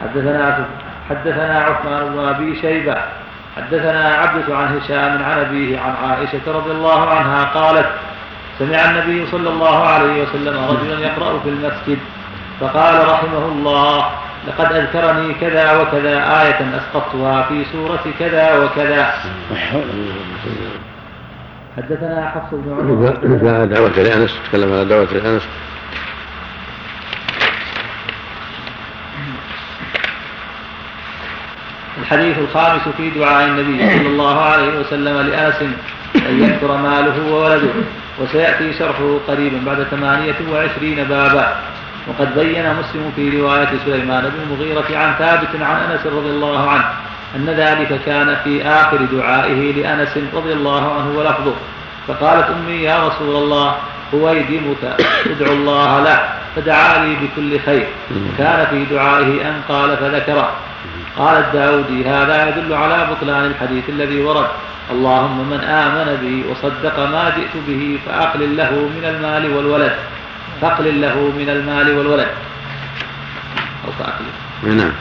حدثنا عثمان بن أبي شيبة حدثنا عبدة عن هشام عن أبيه عن عائشة رضي الله عنها قالت سمع النبي صلى الله عليه وسلم رجلا يقرأ في المسجد فقال رحمه الله لقد أذكرني كذا وكذا آية أسقطتها في سورة كذا وكذا. حدثنا حفص بن عمر دعوة لأنس، تكلم عن دعوة لأنس. الحديث الخامس في دعاء النبي صلى الله عليه وسلم لأنس أن يكثر ماله وولده، وسيأتي شرحه قريبا بعد 28 بابا. وقد بين مسلم في رواية سليمان بن المغيرة عن ثابت عن أنس رضي الله عنه أن ذلك كان في آخر دعائه لأنس رضي الله عنه ولفظه فقالت أمي يا رسول الله هويدمك ادعو الله له فدعا لي بكل خير. كان في دعائه أن قال فذكره. قال الداودي هذا يدل على بطلان الحديث الذي ورد اللهم من آمن بي وصدق ما جئت به فأقلل له من المال والولد. فأقلل له من المال والولد أو فأقلل نعم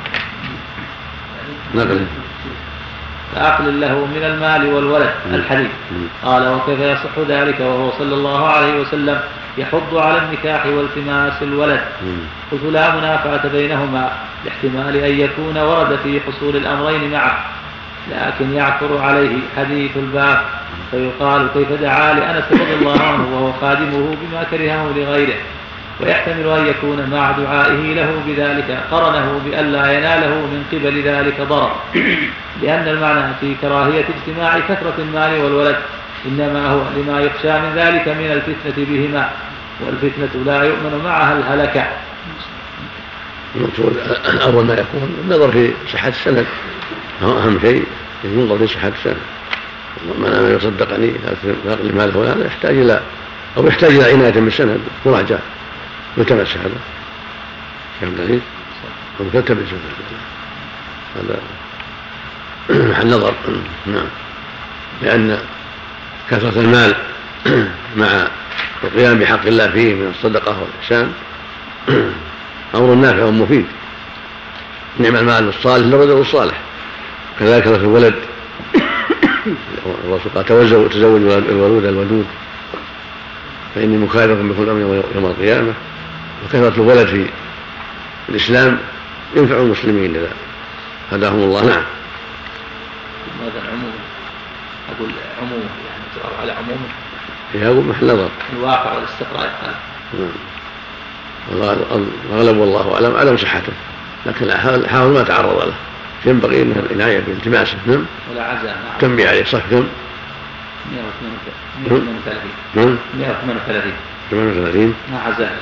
نقل فأقلل له من المال والولد الحديث. قال وكيف يصح ذلك وهو صلى الله عليه وسلم يحض على النكاح والتماس الولد. قلت لا منافعة بينهما لاحتمال أن يكون ورد في حصول الأمرين معه، لكن يعثر عليه حديث الباب فيقال كيف دعا لأنس رضي الله عنه وهو خادمه بما كرهه لغيره. ويحتمل أن يكون مع دعائه له بذلك قرنه بأن لا يناله من قبل ذلك ضرر، لأن المعنى في كراهية اجتماع كثرة المال والولد إنما هو لما يخشى من ذلك من الفتنة بهما، والفتنة لا يؤمن معها الهلكة. أول ما يكون النظر في صحة السند، أهم شيء ينظر في صحة السند. من أمن يصدقني فأقل ماله هذا يحتاج إلى عناية بالسند مراجعة ملتمس هذا كم دليل ومكتبس هذا محل نظر. نعم، لأن كثرة المال مع القيام بحق الله فيه من الصدقة والإحسان أمر نافع ومفيد. نعم المال الصالح للرجل الصالح، كذلك كثرة الولد. الرسول قال تزوج الولود الودود فإني مكاثر بكم الأمر يوم القيامة. وكثرة الولد في الإسلام ينفع المسلمين لذا هداهم الله. نعم. ماذا العموم؟ أقول عموم يعني ترى على عمومه يقول محل نظر الواقع والاستقراء. الغالب والله أعلم عدم صحته، لكن حاول ما تعرض له، ينبغي أن العناية بالتماسه. نعم. ولا عزاء تنبي عليه صح كم 138 ما عزاء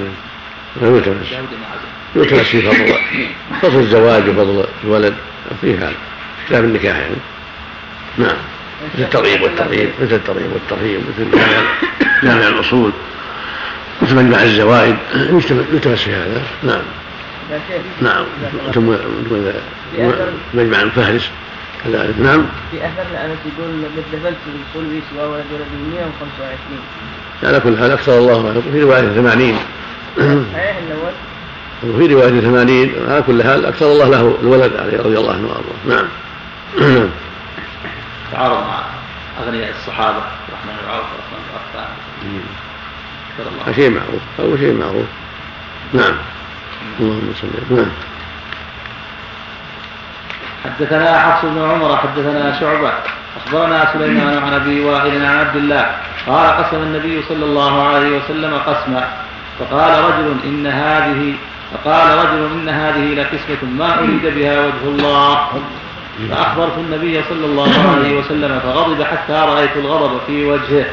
يلتمس في فضل الزواج وفضل الولد فيه هذا كتاب النكاح يعني. نعم، مثل الترغيب والترهيب مثل جامع الأصول مثل مجمع الزوائد يلتمس في هذا. نعم نعم ثم مجمع الفهرس كذلك. نعم. في أثر لأنس يقول بالدفلت بالصلب سوى ولد 125. على كل حال أكثر الله عنه في رواية 80 صحيح الأول وفي رواية 80. على كل حال أكثر الله له الولد عليه رضي الله عنه وأرضاه. نعم. تعارض مع أغنياء الصحابة الرحمن العوف والرحمن الغفار شيء معروف أو شيء معروف. نعم. اللهم صل على. نعم. حدثنا حفص بن عمر حدثنا شعبة أخبرنا سليمان عن أبي وائل عن عبد الله قال قسم النبي صلى الله عليه وسلم قسما فقال رجل إن هذه لقسمة ما أريد بها وجه الله. فأخبرت النبي صلى الله عليه وسلم فغضب حتى رأيت الغضب في وجهه.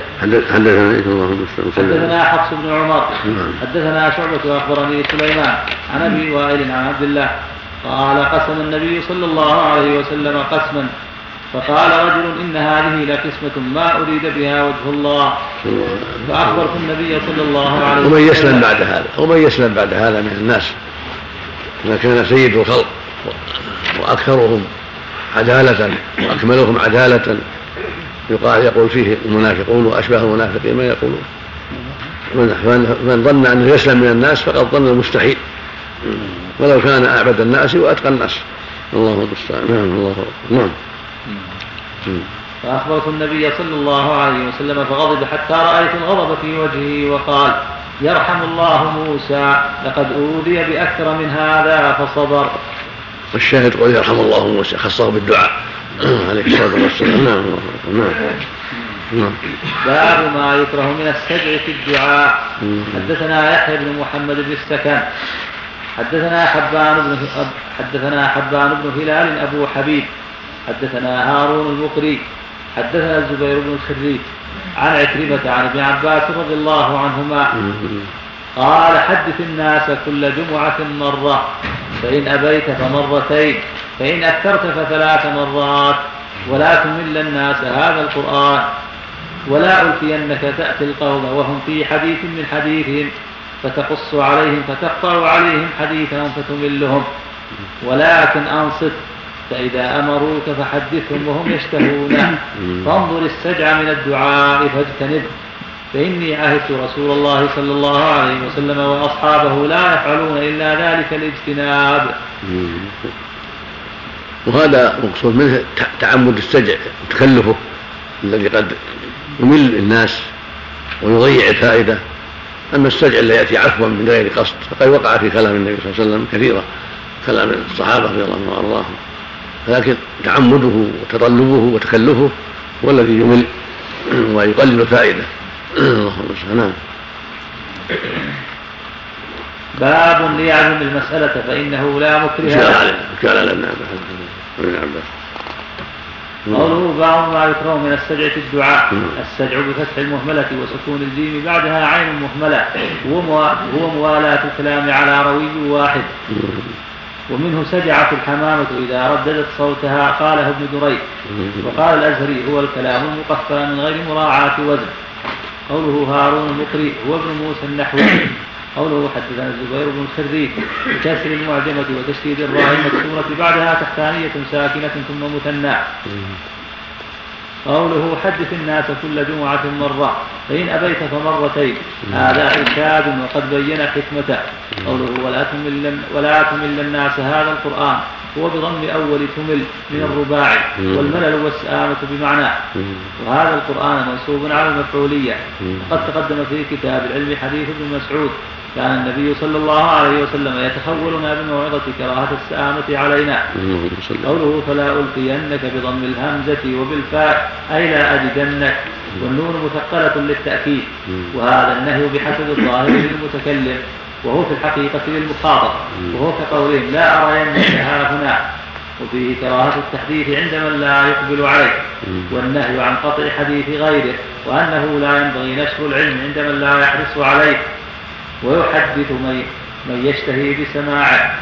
حدثنا حفص بن عمر حدثنا شعبة أخبرني سليمان عن أبي وائل عن عبد الله قال قسم النبي صلى الله عليه وسلم قسما فقال رجل إن هذه لقسمة ما أريد بها وجه الله. فأخبرت النبي صلى الله عليه وسلم. ومن يسلم بعد هذا من الناس ما كان سيد الخلق وأكثرهم عدالة وأكملهم عدالة يقول فيه المنافقون وأشباه المنافقين ما يقولون. من ظن أنه يسلم من الناس فقد ظن المستحيل. ولو كان أعبد الناس وأتقى الناس. الله المستعان. نعم. الله نعم. فأخبرت النبي صلى الله عليه وسلم فغضب حتى رأيت الغضب في وجهه وقال: يرحم الله موسى، لقد أوذي بأكثر من هذا فصبر. والشاهد قول يرحم الله موسى، خصه بالدعاء عليه الصلاة والسلام. نعم. باب ما يكره من السجع في الدعاء. حدثنا يحيى بن محمد بن السكن حدثنا حبان بن هلال أبو حبيب حدثنا هارون المقري حدثنا الزبير بن الخريج عن عكرمة عن ابن عباس رضي الله عنهما قال: حدث الناس كل جمعة مرة، فإن أبيت فمرتين، فإن أكثرت فثلاث مرات، ولا تمل الناس هذا القرآن، ولا ألفينك تأتي القوم وهم في حديث من حديثهم فتقص عليهم فتقطع عليهم حديثهم فتملهم، ولكن أنصت، فإذا أمروك فحدثهم وهم يشتهون، فانظر السجع من الدعاء فاجتنب، فإني عهدت رسول الله صلى الله عليه وسلم وأصحابه لا يفعلون إلا ذلك الاجتناب. وهذا مقصود منه تعمد السجع وتكلفه الذي قد يمل الناس ويضيع الفائدة. أما السجع الذي يأتي عفوا من غير قصد فقد وقع في كلام النبي صلى الله عليه وسلم كثيرا، كلام الصحابة رضي الله عنهم وأرضاهم، لكن تعمده وتطلبه وتكلفه هو الذي يمل ويقلل الفائدة. اللهم صل. باب ليعلم المسألة فإنه لا مكره. كان ابن عباس. قوله: باب ما يكره من السجع في الدعاء. السجع بفتح المهملة وسكون الجيم بعدها عين مهملة، هو موالاة الكلام على روي واحد. ومنه سجعة الحمامة إذا رددت صوتها، قاله ابن دريد. وقال الأزهري: هو الكلام المقفى من غير مراعاة وزن. قوله هارون المقري هو ابن موسى النحوي. قوله حدثنا الزبير بن الخريج بكسر المعجمة وتشديد الراء المكسورة بعدها تحتانية ساكنة ثم مثنى. قوله حدث الناس كل جمعة مرة، فإن أبيت فمرتين، هذا إرشاد وقد بين حكمته. قوله ولا تمل الناس هذا القرآن، هو بضم أول تمل من الرباعي، والملل والسآمة بمعناه. وهذا القرآن منصوب على المفعولية. وقد تقدم في كتاب العلم حديث ابن مسعود: كان النبي صلى الله عليه وسلم يتخولنا بموعظة كراهة السآمة علينا. قوله فلا ألقينك بضم الهمزة وبالفاء أي لا أجدنك، والنون مثقلة للتأكيد. وهذا النهي بحسب الظاهر للمتكلم، وهو في الحقيقة للمخاطب، وهو كقولهم لا أرينك هنا، وفيه كراهة التحديث عند من لا يقبل عليه، والنهي عن قطع حديث غيره، وأنه لا ينبغي نشر العلم عند من لا يحرص عليه ويحدث من يشتهي بسماعه،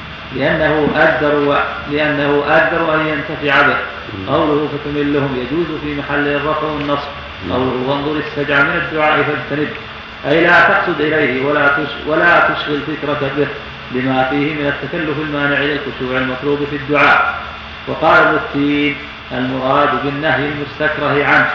لأنه أقدر أن ينتفع به. قوله فتملهم يجوز في محل الرفع والنصب. قوله وانظر السجع من الدعاء فاجتنب، أي لا تقصد إليه ولا تشغل فكرك به، لما فيه من التكلف المانع للخشوع المطلوب في الدعاء. وقال ابن التين المراد بالنهي المستكره عنه،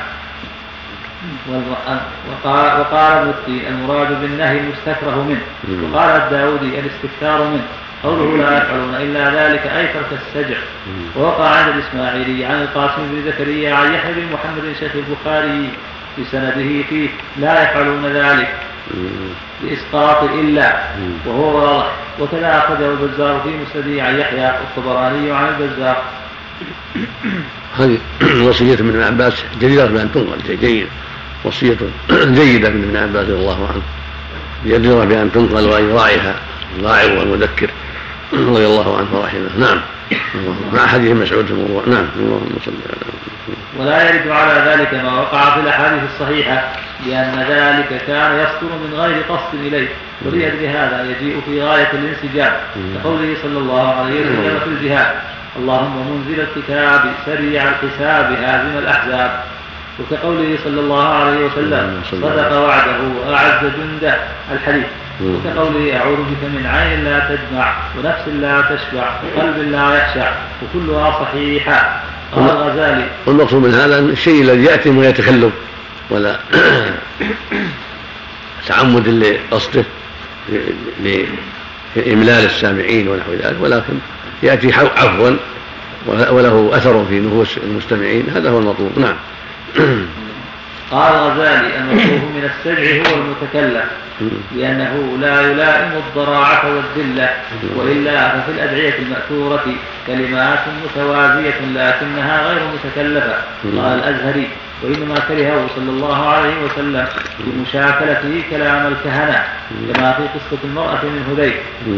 وقال ابن التين المراد بالنهي المستكره منه. وقال الداودي الاستكثار منه. قوله لا يفعلون إلا ذلك أي ترك السجع. ووقع عند الإسماعيلي عن القاسم بن زكريا عن يحيى بن محمد شيخ البخاري بسنده فيه لا يفعلون ذلك لإسقاط إلا، وهو واضح. وكذا أخرجه البزار في مسنده عن يحيى، والطبراني عن البزار. هذه وصية من ابن عباس جديرة بأن تنقل، جيد، وصية جيدة من ابن عباس رضي الله عنه، جديرة بأن تنقل وأن يراعيها الراعي والمذكر رضي الله عنه ورحمه. نعم. مع حديث مسعود في الموضوع. نعم. اللهم صل على. ولا يرد على ذلك ما وقع في الأحاديث الصحيحة، لأن ذلك كان يصدر من غير قصد إليه، ولأجل هذا يجيء في غاية الانسجام، كقوله صلى الله عليه وسلم في الجهاد: اللهم منزل الكتاب سريع الحساب هازم الأحزاب. وكقوله صلى الله عليه وسلم: صدق وعده وأعز جنده الحديث. وكقوله: أعوذ بك من عين لا تدمع ونفس لا تشبع وقلب لا يخشع وكلها صحيحة. قال الغزالي: والمقصود من هذا الشيء الذي يأتي من يتكلم ولا تعمد لقصده إملال السامعين ونحو ذلك، ولكن يأتي عفوا وله أثر في نفوس المستمعين، هذا هو المطلوب. نعم. قال الغزالي: المطلوب من السجع هو المتكلم، لأنه لا يلائم الضراعة والذلة، وإلا ففي الأدعية المأثورة كلمات متوازية لكنها غير متكلفة. قال الأزهري: وإنما كرهه صلى الله عليه وسلم بمشاكلته كلام الكهنة، كما في قصة المرأة من هذيل.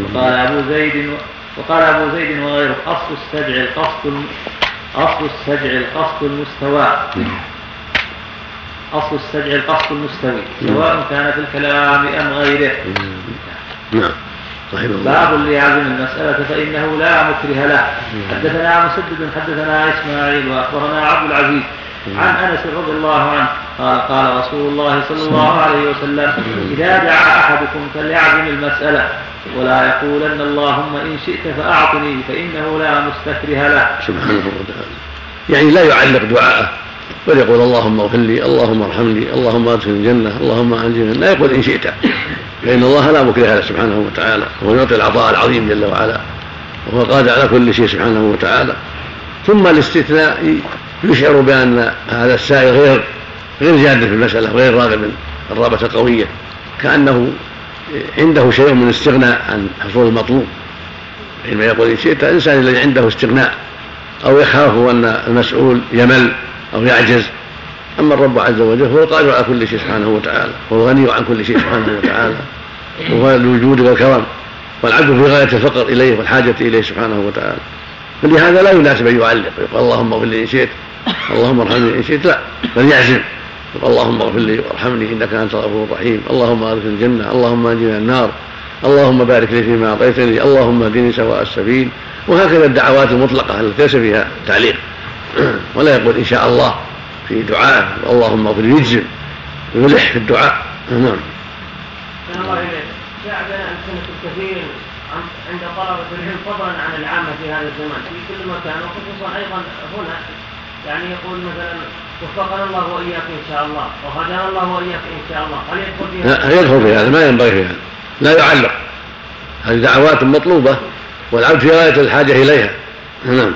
وقال أبو زيد وغيره: أصل السجع القصد المستوي سواء كان في الكلام أم غيره. نعم. صحيح. باب ليعزم المسألة فإنه لا مكره له. حدثنا مسدد حدثنا إسماعيل وأخبرنا عبد العزيز عن أنس رضي الله عنه قال رسول الله صلى الله عليه وسلم: إذا دعا أحدكم فليعزم المسألة ولا يقولن اللهم إن شئت فأعطني، فإنه لا مستكره له. سبحانه وتعالى. يعني لا يعلق دعاءه بل يقول: اللهم اغفر لي، اللهم ارحمني، اللهم ادخل الجنة، اللهم انجني، لا يقول إن شئت، فإن الله لا مكره له سبحانه وتعالى، وهو يعطي العطاء العظيم جل وعلا، وهو قادر على كل شيء سبحانه وتعالى. ثم الاستثناء يشعر بأن هذا السائل غير جاد في المسألة، غير راغب الرغبة قوية، كأنه عنده شيء من استغناء عن حصول المطلوب. حينما يقول إن شئت، الإنسان الذي عنده استغناء أو يخاف أن المسؤول يمل أو يعجز. أما الرب عز وجل هو القادر على كل شيء سبحانه وتعالى، هو غني عن كل شيء سبحانه وتعالى، وهو الوجود والكرم، والعبد في غاية الفقر إليه والحاجة إليه سبحانه وتعالى. فلهذا لا يناسب أن يعلق ويقول: اللهم اغفر لي إن شئت، اللهم ارحمني إن شئت، لا، بل يعزم يقول: اللهم اغفر لي وارحمني إنك أنت الغفور الرحيم، اللهم ادخلني الجنة، اللهم انجني من النار، اللهم بارك لي فيما أعطيتني، اللهم اهدني سواء السبيل. وهكذا الدعوات المطلقة التي ليس فيها تعليق. ولا يقول إن شاء الله في دعاء اللهم اغفر لي، يجزم يلح في الدعاء. نعم. شاهدنا أمثلة الكثير عند طلبة العلم فضلا عن العامة في هذا الزمان في كل مكان، وخصوصا أيضا هنا، يعني يقول مثلا: وفقنا الله وإياك إن شاء الله، وهدانا الله وإياك إن شاء الله. هل يدخل فيها؟ لا، يدخل فيها، ما ينبغي فيها، لا يعلق. هذه دعوات مطلوبة والعبد في غاية الحاجة إليها. نعم.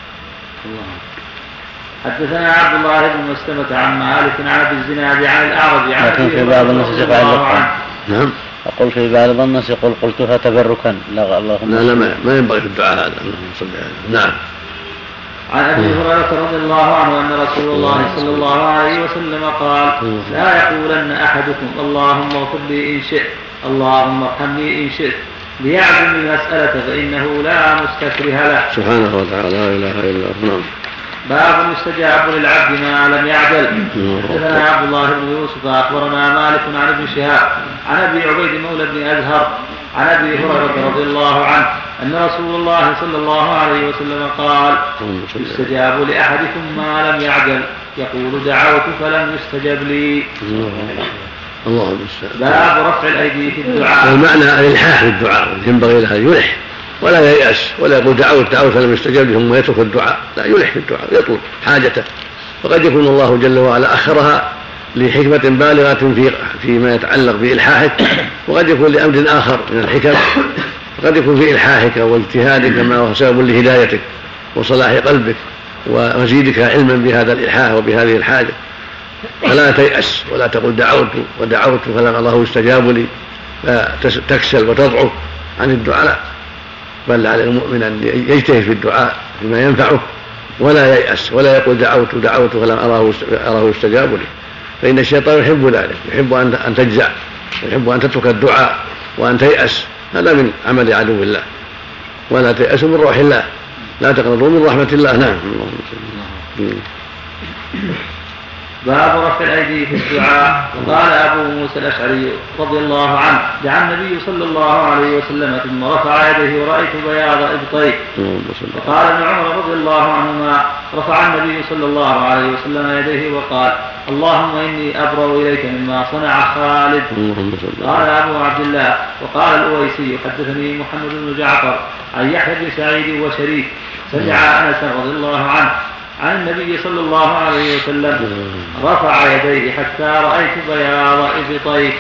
حدثنا عبد الله بن مسلمة عن مالك عن أبي الزناد عن الأعرج عن لكن في بعض الناس يقول: نعم. أقول في بعض الناس يقول: قلتها تبركا. لا، اللهم لا ما ينبغي في الدعاء هذا. نعم. عن أبي هريرة رضي الله عنه أن رسول الله صلى الله عليه وسلم قال: لا يقولن أحدكم اللهم اغفر لي إن شئت، اللهم ارحمني إن شئت، ليعزم المسألة فإنه لا مستكره له. سبحانه وتعالى. لا إله إلا الله. باب يستجاب للعبد ما لم يعجل. حدثنا عبد الله بن يوسف أخبرنا مالك عن ابن شهاب عن أبي عبيد مولى بن أزهر عن أبي هريرة رضي الله عنه أن رسول الله صلى الله عليه وسلم قال: يستجاب لأحدكم ما لم يعجل، يقول: دعوت فلم يستجب لي. الله باب رفع الأيدي في الدعاء. والمعنى الإلحاح في الدعاء، ينبغي له أن يلح ولا ييأس، ولا يقول دعوت فلم يستجب له ثم يترك الدعاء، لا، يلح في الدعاء يطلب حاجته. وقد يكون الله جل وعلا أخرها لحكمة بالغة فيما يتعلق بإلحاحك، وقد يكون لأمر آخر من الحكم، وقد يكون في إلحاحك واجتهادك ما هو سبب لهدايتك وصلاح قلبك ومزيدك علما بهذا الإلحاح وبهذه الحاجة. فلا تيأس ولا تقول دعوت فلم الله استجاب لي، فتكسل وتضعف عن الدعاء، بل على المؤمن أن يجتهد في الدعاء بما ينفعه ولا ييأس، ولا يقول دعوت فلم أراه استجاب لي، فإن الشيطان يحب ذلك، يحب أن تجزع، ويحب أن تترك الدعاء وأن تيأس. هذا من عمل عدو الله. ولا تيأسوا من روح الله، لا تقنطوا من رحمة الله. نعم. باب رفع الأيدي في الدعاء. وقال أبو موسى الأشعري رضي الله عنه: دعا النبي صلى الله عليه وسلم ثم رفع يديه ورأيت بياض إبطيه. وقال ابن عمر رضي الله عنهما: رفع النبي صلى الله عليه وسلم يديه وقال: اللهم إني أبرأ إليك مما صنع خالد. قال أبو عبد الله: وقال الأويسي: حدثني محمد بن جعفر عن يحيى بن سعيد وشريك سمع أنس رضي الله عنه عن النبي صلى الله عليه وسلم رفع يديه حتى رأيت بياض إبطيه.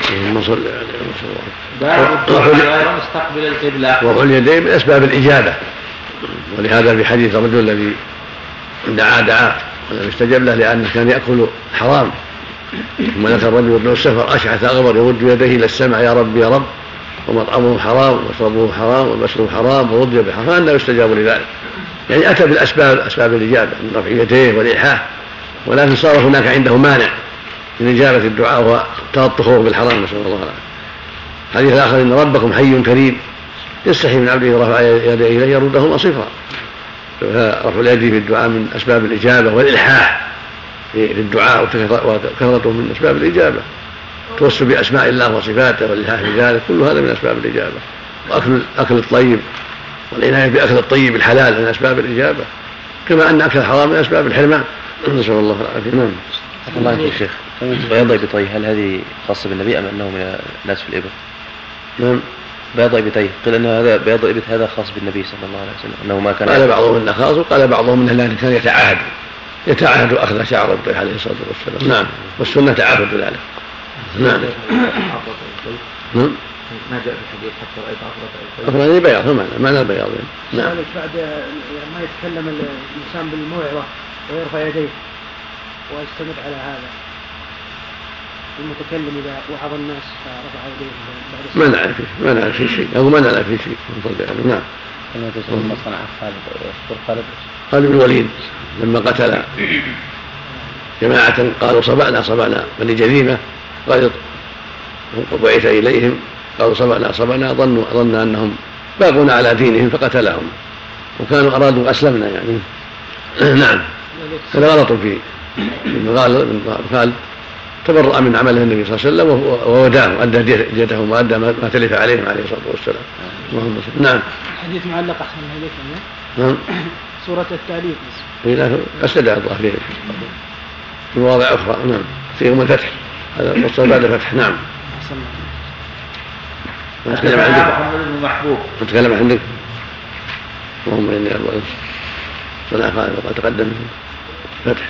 باب الدعاء غير مستقبل القبلة. ورفع اليدين من أسباب الإجابة، ولهذا في حديث الرجل الذي دعا ولم يستجب له لأنه كان يأكل حرام، ثم ذكر الرجل ابن السفر أشعث أغبر يمد يديه إلى السماء يا رب يا رب، ومطعمه حرام ومشربه حرام ومسره حرام ورضي بحرام، فأنه يستجاب لذلك. يعني أتى بالأسباب، أسباب الإجابة من رفع يديه والإلحاح، ولكن صار هناك عنده مانع من إجابة الدعاء وهو التلطخ بالحرام، نسأل الله العافية. حديث آخر إن ربكم حي كريم يستحي من عبده رفع يديه إليه يردهما صفرا. فرفع اليد في الدعاء من أسباب الإجابة، والإلحاح في الدعاء وكثرته من أسباب الإجابة، توسل بأسماء الله وصفاته والإلحاح في ذلك، كل هذا من أسباب الإجابة. وأكل الطيب والعناية بأكل الطيب الحلال من أسباب الإجابة، كما أن أكل الحرام من أسباب الحرمان، نسأل الله العافية. نعم. الله يا شيخ، بياض إبطيه هل هذه خاصة بالنبي أم أنه من الناس في الإبط؟ نعم. بياض إبطيه قيل أن هذا بياض إبط هذا خاص بالنبي صلى الله عليه وسلم، أنه ما كان قال بعضهم أنه خاص، وقال بعضهم أنه لا كان يتعاهد أخذ شعر إبطيه عليه الصلاة والسلام. نعم. والسنة تعاهد ذلك. نعم. ما جاء في الحديث حتى رأيت عفرة أفراني بياض، معنى البياض. نعم. بعد ما يتكلم الإنسان بالموعظة ويرفع يديه ويستمر على هذا، المتكلم إذا وعظ الناس فرفع يديه ما نعرف فيه شيء، أو ما نعرف فيه شيء. نعم. كما تسأل ما صنع خالد بن الوليد لما قتل جماعة قالوا صبعنا بني جريمة، قال وبعث إليهم قالوا صبعنا ظنوا أنهم باقون على دينهم فقتلهم، وكانوا أرادوا أسلمنا يعني. نعم. هذا غلط في خالد، تبرأ من عمله النبي صلى الله عليه وسلم ووداه، أدى ديتهم وأدى ما تلف عليهم عليه الصلاة والسلام. نعم. الحديث معلق أحسن إليك. نعم. سورة التعليق أستدعى الله فيه في مواضع أخرى. نعم. في يوم الفتح، هذا وصل بعد الفتح. نعم. نتكلم عندك محمد بن محبوب، نتكلم عندك. اللهم إني أرضى صنع خالد وقد تقدم فتح.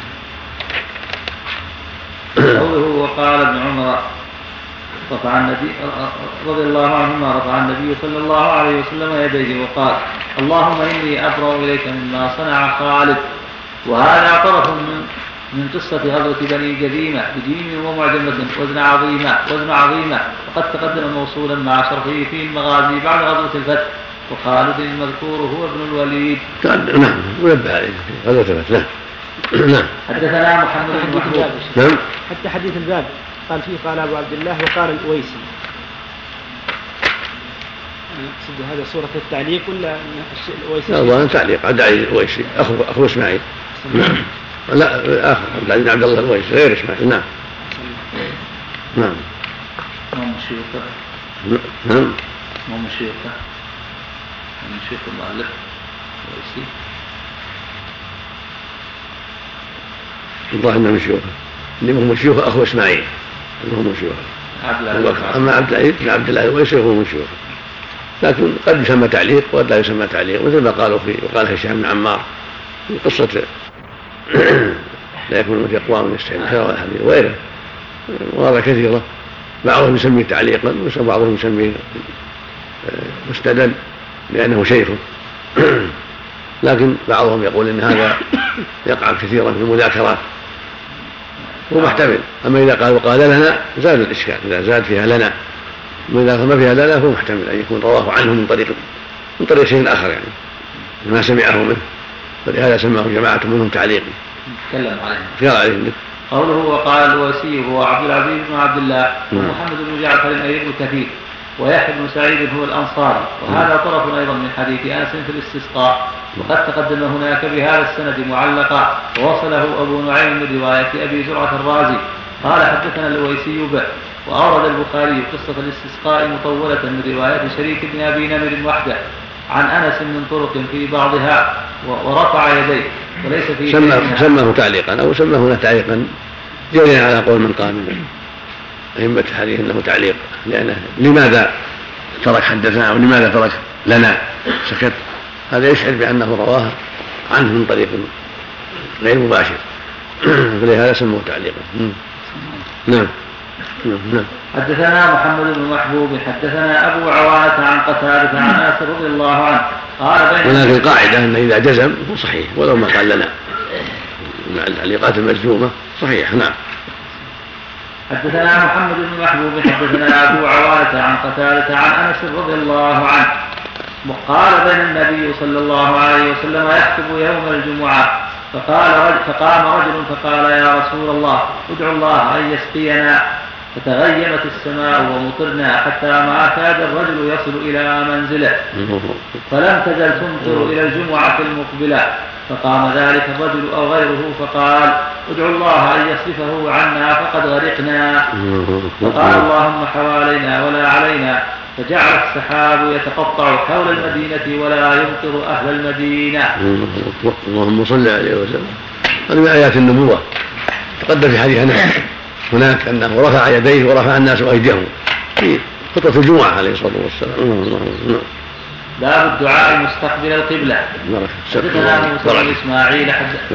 قوله وقال ابن عمر رفع النبي رضي الله عنهما رفع النبي صلى الله عليه وسلم يديه وقال اللهم إني أبرأ إليك مما صنع خالد. وهذا طرف من قصة غزوة بني جذيمة بجيم ومعجمة وزن عظيمة، وقد تقدم موصولا مع شرحه في المغازي بعد غزوة الفتح، وخالد المذكور هو ابن الوليد. نعم. ونبه عليه في غزوة الفتح. نعم. حدثنا محمد بن محبوب. نعم. حتى حديث الباب قال فيه قال أبو عبد الله وقال الأويسي. هذا سورة التعليق ولا الأويسي؟ لا تعليق عبد العزيز الأويسي أخو إسماعيل. نعم. لا آخر عبد الله الأويسي غير إسماعيل. نعم. نعم. ما مشيخه. نعم. ما مشيخه. من شيخ المؤلف الأويسي. الظاهر من شيوخه، اللي هم شيوخه أخو إسماعيل، اللي هم شيوخه. أما عبد العزيز بن عبد الله الأويسي هو من شيوخه، لكن قد يسمى تعليق وقد لا يسمى تعليق، مثل ما قالوا وقال هشام بن عمار في قصة لا يكون مثل أقوام يستحيل الخير والحديث وغيره، مواضع كثيرة، بعضهم يسميه تعليقا وبعضهم يسميه مستدل لأنه شيخه، لكن بعضهم يقول إن هذا يقع كثيرا في المذاكرات ومحتمل. أما إذا قال لنا زاد الإشكال، إذا زاد فيها لنا، إذا ما فيها لنا فهو محتمل أن يكون رواه عنه من طريق شيء آخر يعني ما سمعه منه، فلهذا سماه جماعة منهم تعليقي. تكلم عليه. قوله وقال الواسي هو عبد العزيز بن عبد الله ومحمد بن جعفر أي ابن كثير ويحيى بن سعيد هو الأنصاري، وهذا طرف أيضا من حديث أنس في الاستسقاء، وقد تقدم هناك بهذا السند معلقا، ووصله أبو نعيم من رواية أبي زرعة الرازي قال حدثنا الأويسي به. وأورد البخاري قصة الاستسقاء مطولة من رواية شريك بن أبي نمر وحده عن أنس من طرق في بعضها ورفع يديه وليس في سماه تعليقا أو سماه تعليقا جريا على قول من قال من أئمة الحديث أنه تعليق، لأنه لماذا ترك حدثنا أو لماذا ترك لنا سكت، هذا يشعر بأنه رواه عنه من طريق غير مباشر فلهذا سموه تعليقا. نعم. حدثنا محمد بن محبوب حدثنا أبو عوانة عن قتادة عن أنس رضي الله عنه قال ولكن القاعدة أن إذا جزم هو صحيح ولو ما قال لنا مع التعليقات المجزومة صحيح. نعم. حدثنا محمد بن محبوب حدثنا أبو عوانة عن قتادة عن أنس رضي الله عنه قال بين النبي صلى الله عليه وسلم يخطب يوم الجمعة فقام رجل فقال يا رسول الله ادعو الله أن يسقينا فتغيمت السماء ومطرنا حتى ما كاد الرجل يصل إلى منزله فلم تزل تمطر إلى الجمعة المقبلة فقام ذلك الرجل أو غيره فقال ادعو الله أن يصرفه عنا فقد غرقنا فقال اللهم حوالينا ولا علينا فجعل السحاب يتقطع حول المدينة ولا يمطر أهل المدينة. اللهم صل عليه وسلم. هذه من آيات النبوة تقدم في حديث أنس هناك أنه رفع يديه ورفع الناس أيديهم في خطبة الجمعة عليه الصلاة والسلام. باب الدعاء مستقبل القبلة. حدثنا موسى بن إسماعيل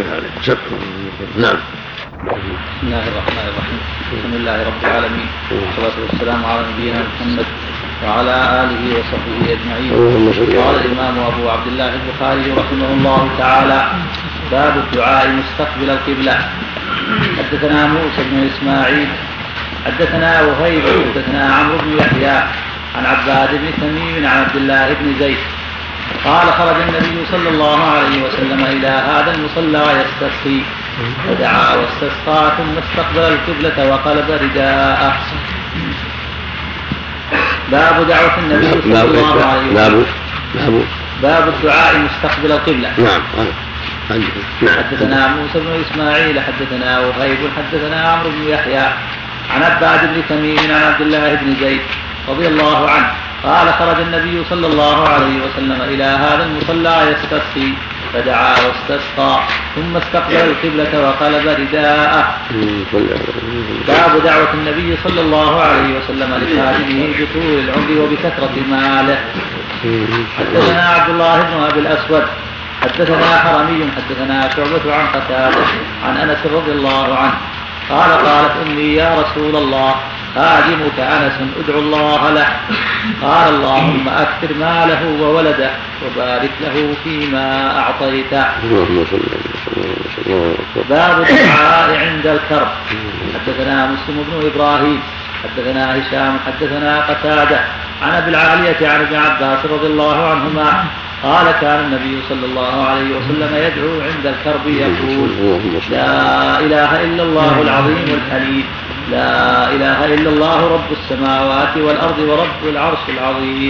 نعم. بسم الله الرحمن الرحيم الحمد لله رب العالمين والصلاة والسلام على نبينا محمد وعلى آله وصحبه أجمعين. قال الإمام أبو عبد الله البخاري رحمه الله تعالى باب الدعاء مستقبل القبلة. حدثنا موسى بن إسماعيل حدثنا وهيب حدثنا عمرو بن يحيى عن عباد بن تميم عن عبد الله بن زيد قال خرج النبي صلى الله عليه وسلم إلى هذا المصلى يستسقي فدعا واستسقى ثم استقبل القبلة وقلب رداءه. باب دعوة النبي صلى الله عليه وسلم باب الدعاء مستقبل القبلة. نعم. حدثنا موسى بن إسماعيل حدثنا وهيب حدثنا عمرو بن يحيى عن عباد بن تميم عن عبد الله بن زيد رضي الله عنه قال خرج النبي صلى الله عليه وسلم إلى هذا المصلى يستسقي فدعا واستسقى ثم استقبل القبلة وقلب رداءه. باب دعوة النبي صلى الله عليه وسلم لخادمه بطول العمر وبكثرة ماله. حدثنا عبد الله بن أبي الأسود حدثنا حرمي حدثنا شعبة عن قتادة عن أنس رضي الله عنه قالت أمي يا رسول الله خادمك أنس ادعو الله له قال اللهم أكثر ماله وولده وبارك له فيما أعطيته. باب الدعاء عند الكرب. حدثنا مسلم بن إبراهيم حدثنا هشام حدثنا قتادة عن أبي العالية عن ابن عباس رضي الله عنهما قال كان النبي صلى الله عليه وسلم يدعو عند الكرب يقول لا إله إلا الله العظيم الحليم لا إله إلا الله رب السماوات والأرض ورب العرش العظيم.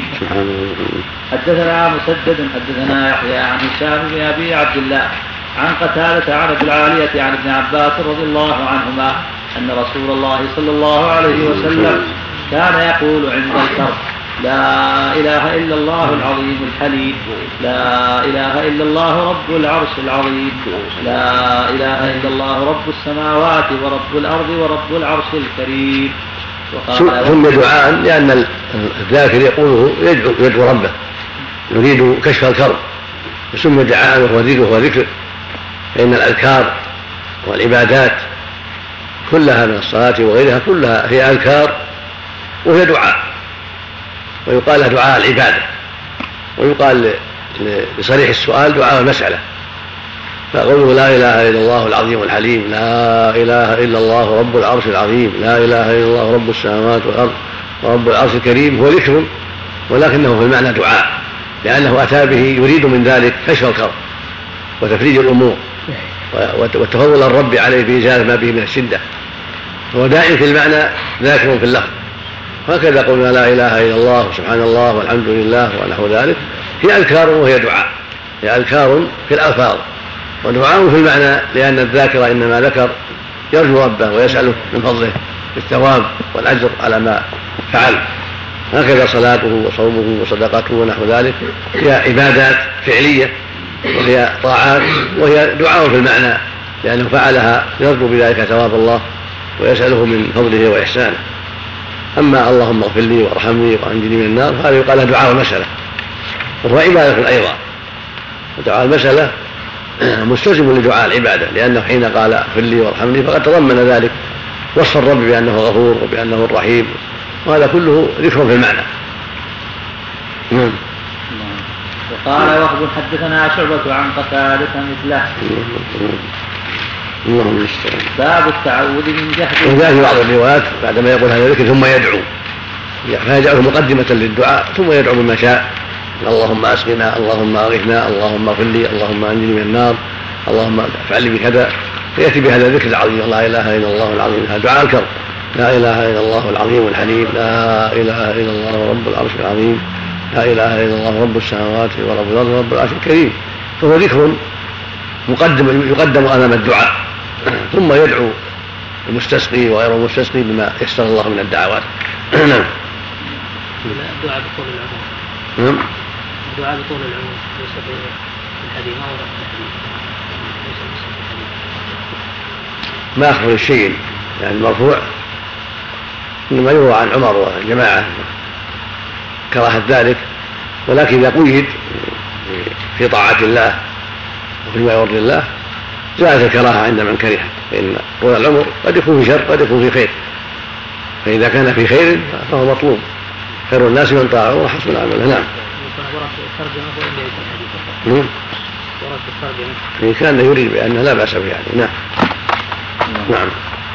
حدثنا مسدد حدثنا يحيى عن هشام بن أبي عبد الله عن قتادة عن أبي العالية عن ابن عباس رضي الله عنهما أن رسول الله صلى الله عليه وسلم كان يقول عند الكرب لا إله إلا الله العظيم الحليم لا إله إلا الله رب العرش العظيم لا إله إلا الله رب السماوات ورب الأرض ورب العرش الكريم. ثم دعاء لأن الذاكر يقوله يدعو ربه يريد كشف الكرب ثم دعاء وهو ذكر فإن الأذكار والعبادات كلها من الصلاة وغيرها كلها هي أذكار وهي دعاء ويقال له دعاء العبادة ويقال لصريح السؤال دعاء المسألة. فقوله لا إله إلا الله العظيم الحليم لا إله إلا الله رب العرش العظيم لا إله إلا الله رب السماوات والأرض ورب العرش الكريم هو ذكر ولكنه في المعنى دعاء لأنه أتى به يريد من ذلك كشف الكرب وتفريج الأمور وتفضل الرب عليه بإزالة ما به من الشدة فهو دائم في المعنى ذاكر في اللفظ. هكذا قلنا لا إله إلا الله سبحان الله والحمد لله ونحو ذلك هي أذكار وهي دعاء هي أذكار في الألفاظ ودعاء في المعنى لأن الذاكر إنما ذكر يرجو ربه ويسأله من فضله بالثواب والأجر على ما فعل. هكذا صلاته وصومه وصدقته ونحو ذلك هي عبادات فعلية وهي طاعات وهي دعاء في المعنى لأنه فعلها يرجو بذلك ثواب الله ويسأله من فضله وإحسانه. أما اللهم اغفر لي وارحمني وأنجني من النار فهذا يقال له دعاء المسألة وهو عبادة أيضا. ودعاء المسألة مستلزم لدعاء العبادة، لأنه حين قال اغفر لي وارحمني فقد تضمن ذلك وصف الرب بأنه غفور وبأنه الرحيم، وهذا كله ذكر في المعنى. وقال وهب حدثنا شعبة عن قتادة مثله. اللهم المستعان. باب التعوذ من جهد. وجاء في بعض الروايات بعدما يقول هذا الذكر ثم يدعو، فيجعله مقدمة للدعاء ثم يدعو بما شاء، اللهم اسقنا، اللهم اغثنا، اللهم اغفر لي، اللهم انجني من النار، اللهم افعل لي بكذا، فياتي بهذا الذكر العظيم، لا اله الا الله العظيم، هذا دعاء الكرب، لا اله الا الله العظيم الحليم، لا اله الا الله رب العرش العظيم، لا اله الا الله رب السماوات ورب الارض ورب العرش الكريم. فهو ذكر مقدم يقدم امام الدعاء، ثم يدعو المستسقي وغير المستسقي بما يسر الله من الدعوات. الدعاء بطول العمر. نعم. الدعاء بطول العمر ليس في الحديث، ما ورد في الحديث، ما أخبر الشيء يعني المرفوع، إنما يروى عن عمر وجماعة كراهة ذلك، ولكن إذا قيد في طاعة الله وفيما يرضي الله زالت الكراهة عند من كره، فإن طول العمر قد يكون في شر قد يكون في خير، فإذا كان في خير فهو مطلوب، خير الناس من طاعوا وحسن عمله. نعم. إن كان يريد بأنه لا بأس به يعني. نعم. نعم.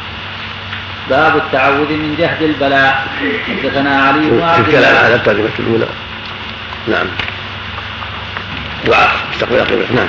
باب التعوذ من جهد البلاء. حدثنا علي بن عبد الله. الكلام على الترجمة الأولى. نعم. دعاء مستقبل القبلة. نعم.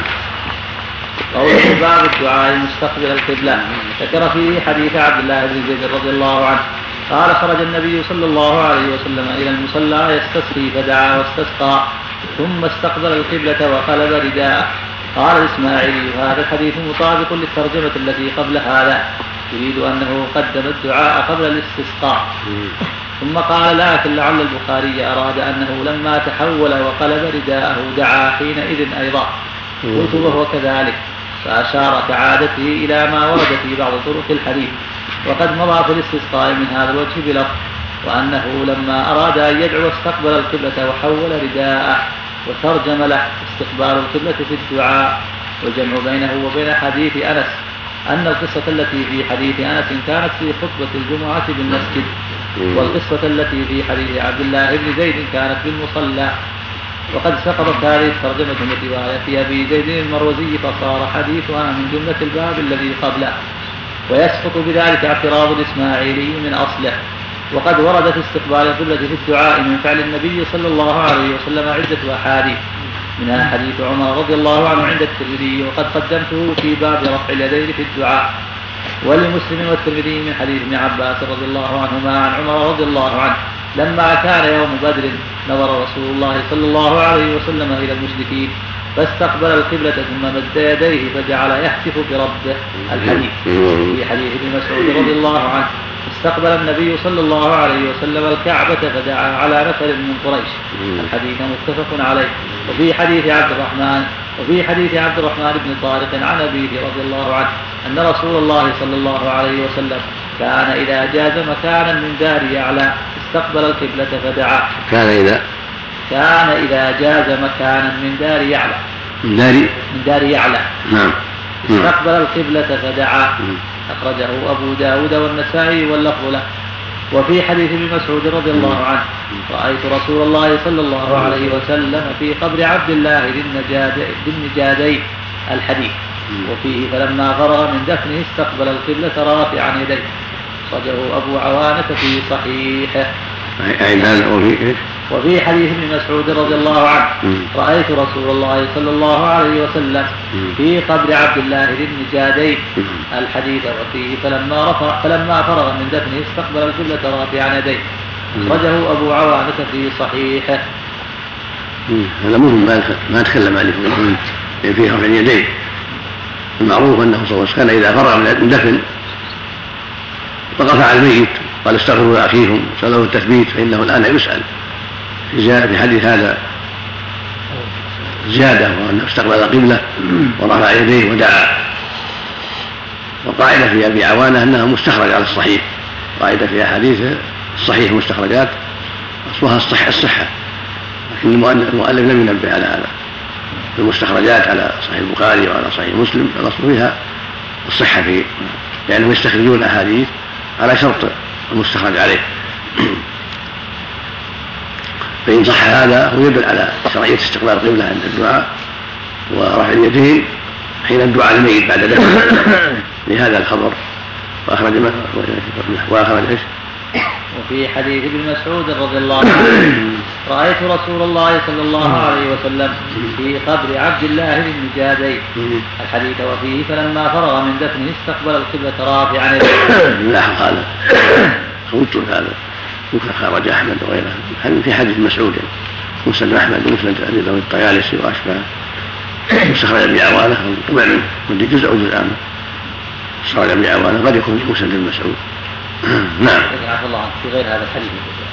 قوله باب الدعاء مستقبل القبلة. ذكر فيه حديث عبد الله بن زيد رضي الله عنه قال خرج النبي صلى الله عليه وسلم إلى المصلى يستسقي فدعا واستسقى ثم استقبل القبلة وقلب رداءه. قال الإسماعيلي هذا الحديث مطابق للترجمة التي قبل هذا، يريد أنه قدم الدعاء قبل الاستسقاء. ثم قال لكن لعل البخاري أراد أنه لما تحول وقلب رداءه دعا حينئذ أيضا. قلت وهو كذلك، فأشار كعادته إلى ما ورد في بعض طرق الحديث، وقد مضى في الاستسقاء من هذا الوجه بلفظ وأنه لما أراد أن يدعو استقبل القبلة وحول رداءه، وترجم له استقبال القبلة في الدعاء. والجمع بينه وبين حديث أنس أن القصة التي في حديث أنس كانت في خطبة الجمعة بالمسجد، والقصة التي في حديث عبد الله بن زيد كانت بالمصلى. وقد سقطت هذه الترجمة من رواية أبي زيد المروزي، فصار حديثها من جملة الباب الذي قبله، ويسقط بذلك اعتراض الإسماعيلي من أصله. وقد ورد في استقبال القبلة في الدعاء من فعل النبي صلى الله عليه وسلم عدة أحاديث، منها حديث عمر رضي الله عنه عند الترمذي، وقد قدمته في باب رفع اليدين في الدعاء. ولمسلم والترمذي من حديث ابن عباس رضي الله عنهما عن عمر رضي الله عنه لما كان يوم بدر نظر رسول الله صلى الله عليه وسلم إلى المشركين فاستقبل القبلة ثم مد يديه فجعل يهتف بربه. الحديث في حديث ابن مسعود رضي الله عنه استقبل النبي صلى الله عليه وسلم الكعبة فدعا على نفر من قريش. الحديث متفق عليه. وفي حديث عبد الرحمن بن طارق عن أبيه رضي الله عنه أن رسول الله صلى الله عليه وسلم كان إذا جاز مكانا من دار يعلى استقبل القبلة فدعا. كان إذا جاز مكانا من دار يعلى من دار يعلى نعم استقبل القبلة فدعا. أخرجه أبو داود والنسائي واللفظ له. وفي حديث ابن مسعود رضي الله عنه رأيت رسول الله صلى الله عليه وسلم في قبر عبد الله ذي النجادين. الحديث. وفيه فلما فرغ من دفنه استقبل القبلة رافعا يديه. أخرجه أبو عوانة في صحيحه. وفي حديث ابن مسعود رضي الله عنه رأيت رسول الله صلى الله عليه وسلم في قبر عبد الله ذي النجادين. الحديث. وفيه فلما فرغ من دفنه استقبل القبلة رافعا يديه. أخرجه أبو عوانة في صحيحه. هذا مهم ما تكلم عليه في رفع اليدين. المعروف أنه صلى الله عليه وسلم كان إذا فرغ من دفن وقف على الميت قال استغفروا لأخيكم وسألوا التثبيت فإنه الآن يسأل. في حديث هذا زيادة وأنه استقبل القبلة ورفع يديه ودعا. وقاعدة في أبي عوانة أنها مستخرجة على الصحيح. قاعدة في أحاديث الصحيح مستخرجات أصلها الصحة، لكن المؤلف لم ينبه على هذا. في المستخرجات على صحيح البخاري وعلى صحيح مسلم الأصل فيها الصحة فيه، لأنهم يستخرجون الأحاديث على شرط المستخرج عليه. فإن صح هذا هو يدل على شرعية استقبال القبلة عند الدعاء ورفع اليدين حين الدعاء الميت بعد ذلك لهذا الخبر. وأخرج إيش؟ وفي حديث ابن مسعود رضي الله عنه رأيت رسول الله صلى الله عليه وسلم في قبر عبد الله بن جادي الحديث وفيه فلما فرغ من دفنه استقبل القبلة رافعا لا هذا قلت هذا خرج أحمد وغيره في حديث مسعود مسند أحمد ومسند أبي داود الطيالسي وأشبه مستخرج ابن عوانة طبع منه من جزء أو جزء عنه مستخرج ابن عوانة قد يكون مسند ابن مسعود. نعم. عفى الله عنك في غير هذا الحديث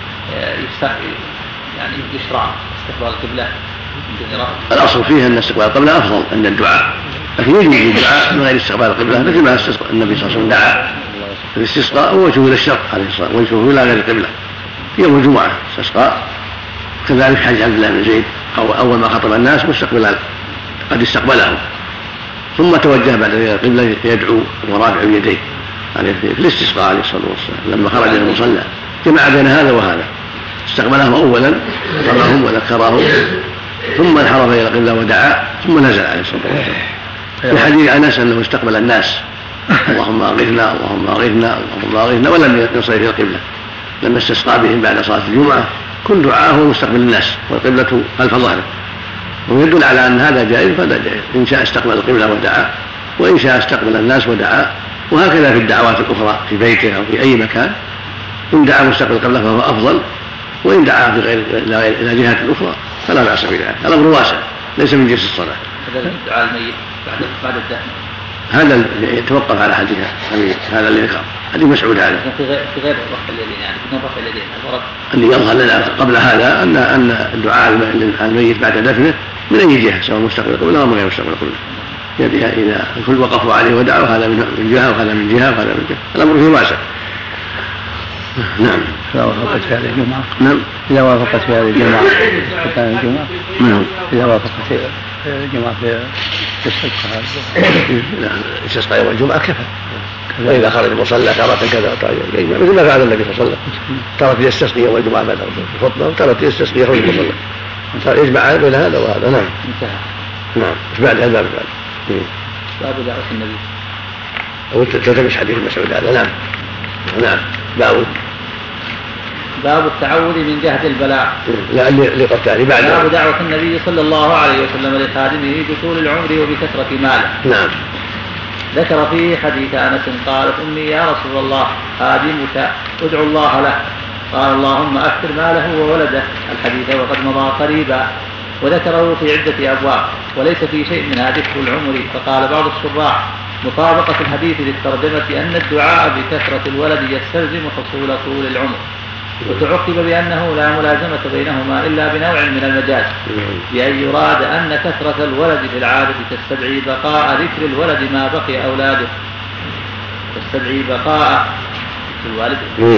يعني يشرع استقبال القبلة. الأصل فيه أن استقبال القبلة أفضل عند الدعاء، لكن يجوز الدعاء من غير استقبال القبلة مثل ما النبي صلى الله عليه وسلم دعا في الاستسقاء ووجهه إلى الشرق عليه الصلاة والسلام ووجهه إلى غير القبلة في يوم الجمعة استسقاء. كذلك حديث عبد الله بن زيد أول ما خطب الناس مستقبل قد استقبلهم ثم توجه بعد ذلك القبلة يدعو ورافع يديه في الاستسقاء عليه الصلاة والسلام لما خرج من المصلى جمع بين هذا وهذا استقبلهم أولا خطبهم وذكرهم ثم انحرف إلى القبلة ودعا ثم نزل عليه الصلاة والسلام. في حديث أنس أنه استقبل الناس اللهم أغثنا اللهم أغثنا اللهم أغثنا ولم يصل إلى القبلة لما استسقى بهم بعد صلاة الجمعة كل دعاء هو مستقبل الناس والقبلة خلف ظهره، ويدل على أن هذا جائز فهذا جائز إن شاء استقبل القبلة ودعا وإن شاء استقبل الناس ودعا، وهكذا في الدعوات الأخرى في بيته أو في أي مكان إن دعا مستقبل القبلة فهو أفضل، وإن دعا في غير إلى جهة أخرى فلا بأس بذلك. الأمر واسع ليس من جنس الصلاة. هذا الدعاء الميت بعد الدفن هذا يتوقف على حديث هذا اللي ذكر حديث مسعود هذا في غير رفع اليدين يعني بدون رفع اليدين اللي يظهر لنا قبل هذا أن الدعاء الميت بعد دفنه من أي جهة سواء مستقبل القبلة أو من غير مستقبل القبلة إذا الكل وقفوا عليه ودعوا هذا من جهة وهذا من جهة وهذا من جهة الأمر فيه واسع. نعم. إذا وافقت في هذه الجمعة. نعم. إذا وافقت في هذه الجمعة مكان الجمعة. نعم. إذا وافقت في الجمعة في الاستسقاء. الاستسقاء يوم الجمعة كفى. وإذا خرج المصلى تارة كذا يجمع مثل ما فعل النبي صلى الله عليه وسلم تارة يستسقي يوم الجمعة بعد الخطبة وتارة يستسقي يخرج المصلى يجمع بين هذا وهذا. نعم. نعم. بعد هذا بعد. باب دعوة النبي. أو تلتمس حديث مسعود هذا. نعم. نعم. باب التعوذ من جهد البلاء. لا اللي قلت بعد. باب دعوة النبي صلى الله عليه وسلم لخادمه بطول العمر وبكثرة ماله. نعم. ذكر فيه حديث أنس قالت أمي يا رسول الله خادمك ادعو الله له قال اللهم أكثر ماله وولده الحديث وقد مضى قريبا، وذكره في عدة أبواب وليس في شيء منها ذكر العمر. فقال بعض الشراح مطابقة الحديث للترجمة أن الدعاء بكثرة الولد يستلزم حصول طول العمر، وتعقب بأنه لا ملازمة بينهما إلا بنوع من المجاز، بأن يراد أن كثرة الولد في العادة تستدعي بقاء ذكر الولد ما بقي أولاده، تستدعي بقاء الوالد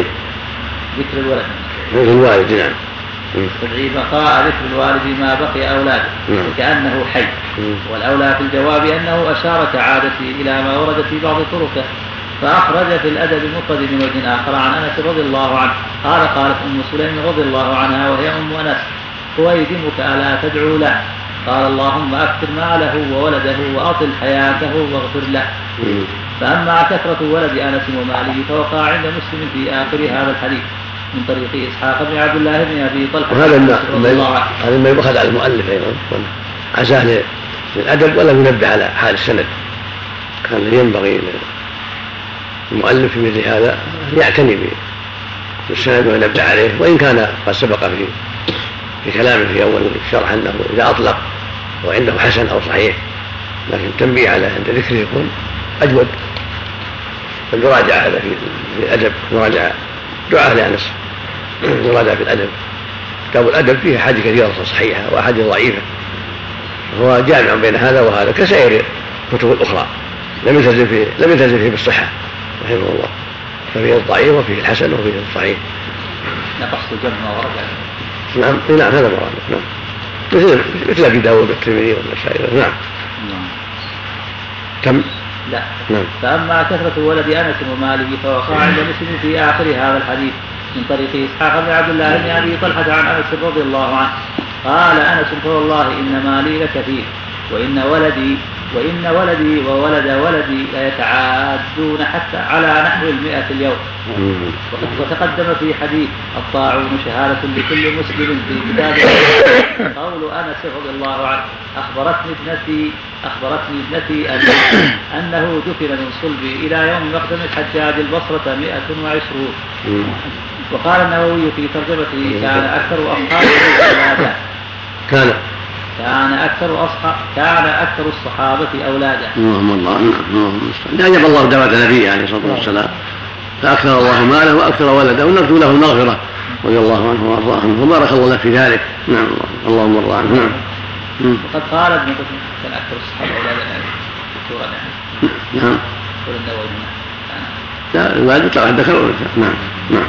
ذكر الولد نعم تستدعي بقاء ذكر الوالد ما بقي أولاده وكأنه حي. والأولى في الجواب أنه أشار كعادته إلى ما ورد في بعض طرقه، فأخرج في الأدب المفرد من وجه آخر عن أنس رضي الله عنه قالت أم سليم رضي الله عنها وهي أم أنس خويدمك ألا تدعو له قال اللهم أكثر ماله وولده وأطل حياته واغفر له. فأما كثرة ولد أنس وماله فوقع عند مسلم في آخر هذا الحديث من طريق إسحاق بن عبد الله بن أبي طلحة. هذا ما يؤخذ على المؤلف أيضا عزاه للأدب ولا ينبه على حال السند. كان ينبغي المؤلف في مثل هذا يعتني بالسند وينبه عليه، وإن كان قد سبق في كلامه في أول الشرح أنه إذا أطلق وعنده حسن أو صحيح، لكن تنبيه على عند ذكره يكون أجود. فالمراجعة هذا في الأدب مراجعة دعاء لأنس مراجعة في الأدب. كتاب الأدب فيه أحاديث كثيرة صحيحة وأحاديث ضعيفة، هو جامع بين هذا وهذا كسائر الكتب الأخرى لم يلتزم فيه بالصحة رحمه الله، ففيه الضعيف وفيه الحسن وفيه الصحيح. نقص جمع ورجع. نعم هذا مراد. نعم. مثل أبي داود والترمذي والنسائي. نعم. كم؟ لا. نعم. فأما كثرة ولد أنس وماله فوقع عند مسلم في آخر هذا الحديث من طريق إسحاق بن عبد الله بن أبي طلحة عن أنس رضي الله عنه قال أنس فوالله إن مالي لكثير وإن ولدي وولد ولدي ليتعادون حتى على نحو 100 اليوم. وتقدم في حديث الطاعون شهادة لكل مسلم في كتاب قول أنس رضي الله عنه أخبرتني ابنتي أنه دفن من صلبي إلى يوم مقدم الحجاج البصرة 120. وقال النووي في ترجمته كان أكثر أصحابه أولادا كان أكثر الصحابة أولادا. أجاب الله دعوة نبيه عليه الصلاة والسلام فأكثر الله ماله وأكثر ولده ونرجو له المغفرة رضي الله عنه وأرضاه عنه وبارك الله في ذلك. نعم. اللهم ارضى عنه. نعم. وقد قال ابن قتيبة كان أكثر الصحابة أولادا نعم. قول النووي لا الوالد طبعا ذكر وأنثى. نعم.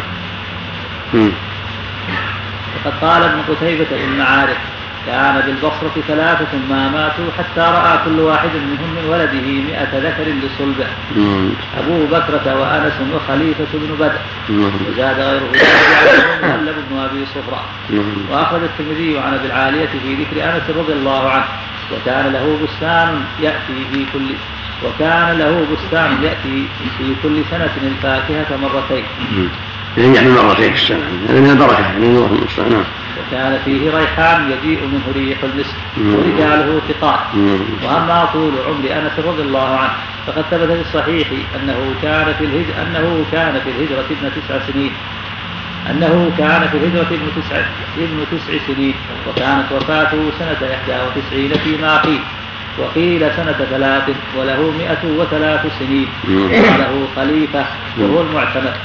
وقد قال ابن قتيبة في المعارف كان بالبصرة 3 ما ماتوا حتى رأى كل واحد منهم من ولده 100 ذكر لصلبه. أبو بكرة وأنس وخليفة بن بدر. وزاد غيره مهلب بن أبي صفرة. وأخرج الترمذي عن أبي العالية في ذكر أنس رضي الله عنه وكان له بستان يأتي في كل سنة الفاكهة مرتين. يعني مرتين السنة من البركة يعني الله المستعان. وكان فيه ريحان يجيء منه ريح المسك ورجاله ثقات. وأما طول عمر أنس رضي الله عنه فقد ثبت في الصحيح أنه كان في الهجرة ابن 9 سنين وكانت وفاته سنة 91 فيما قيل وقيل سنة 3 وله 103 سنين وله خليفة وهو المعتمد.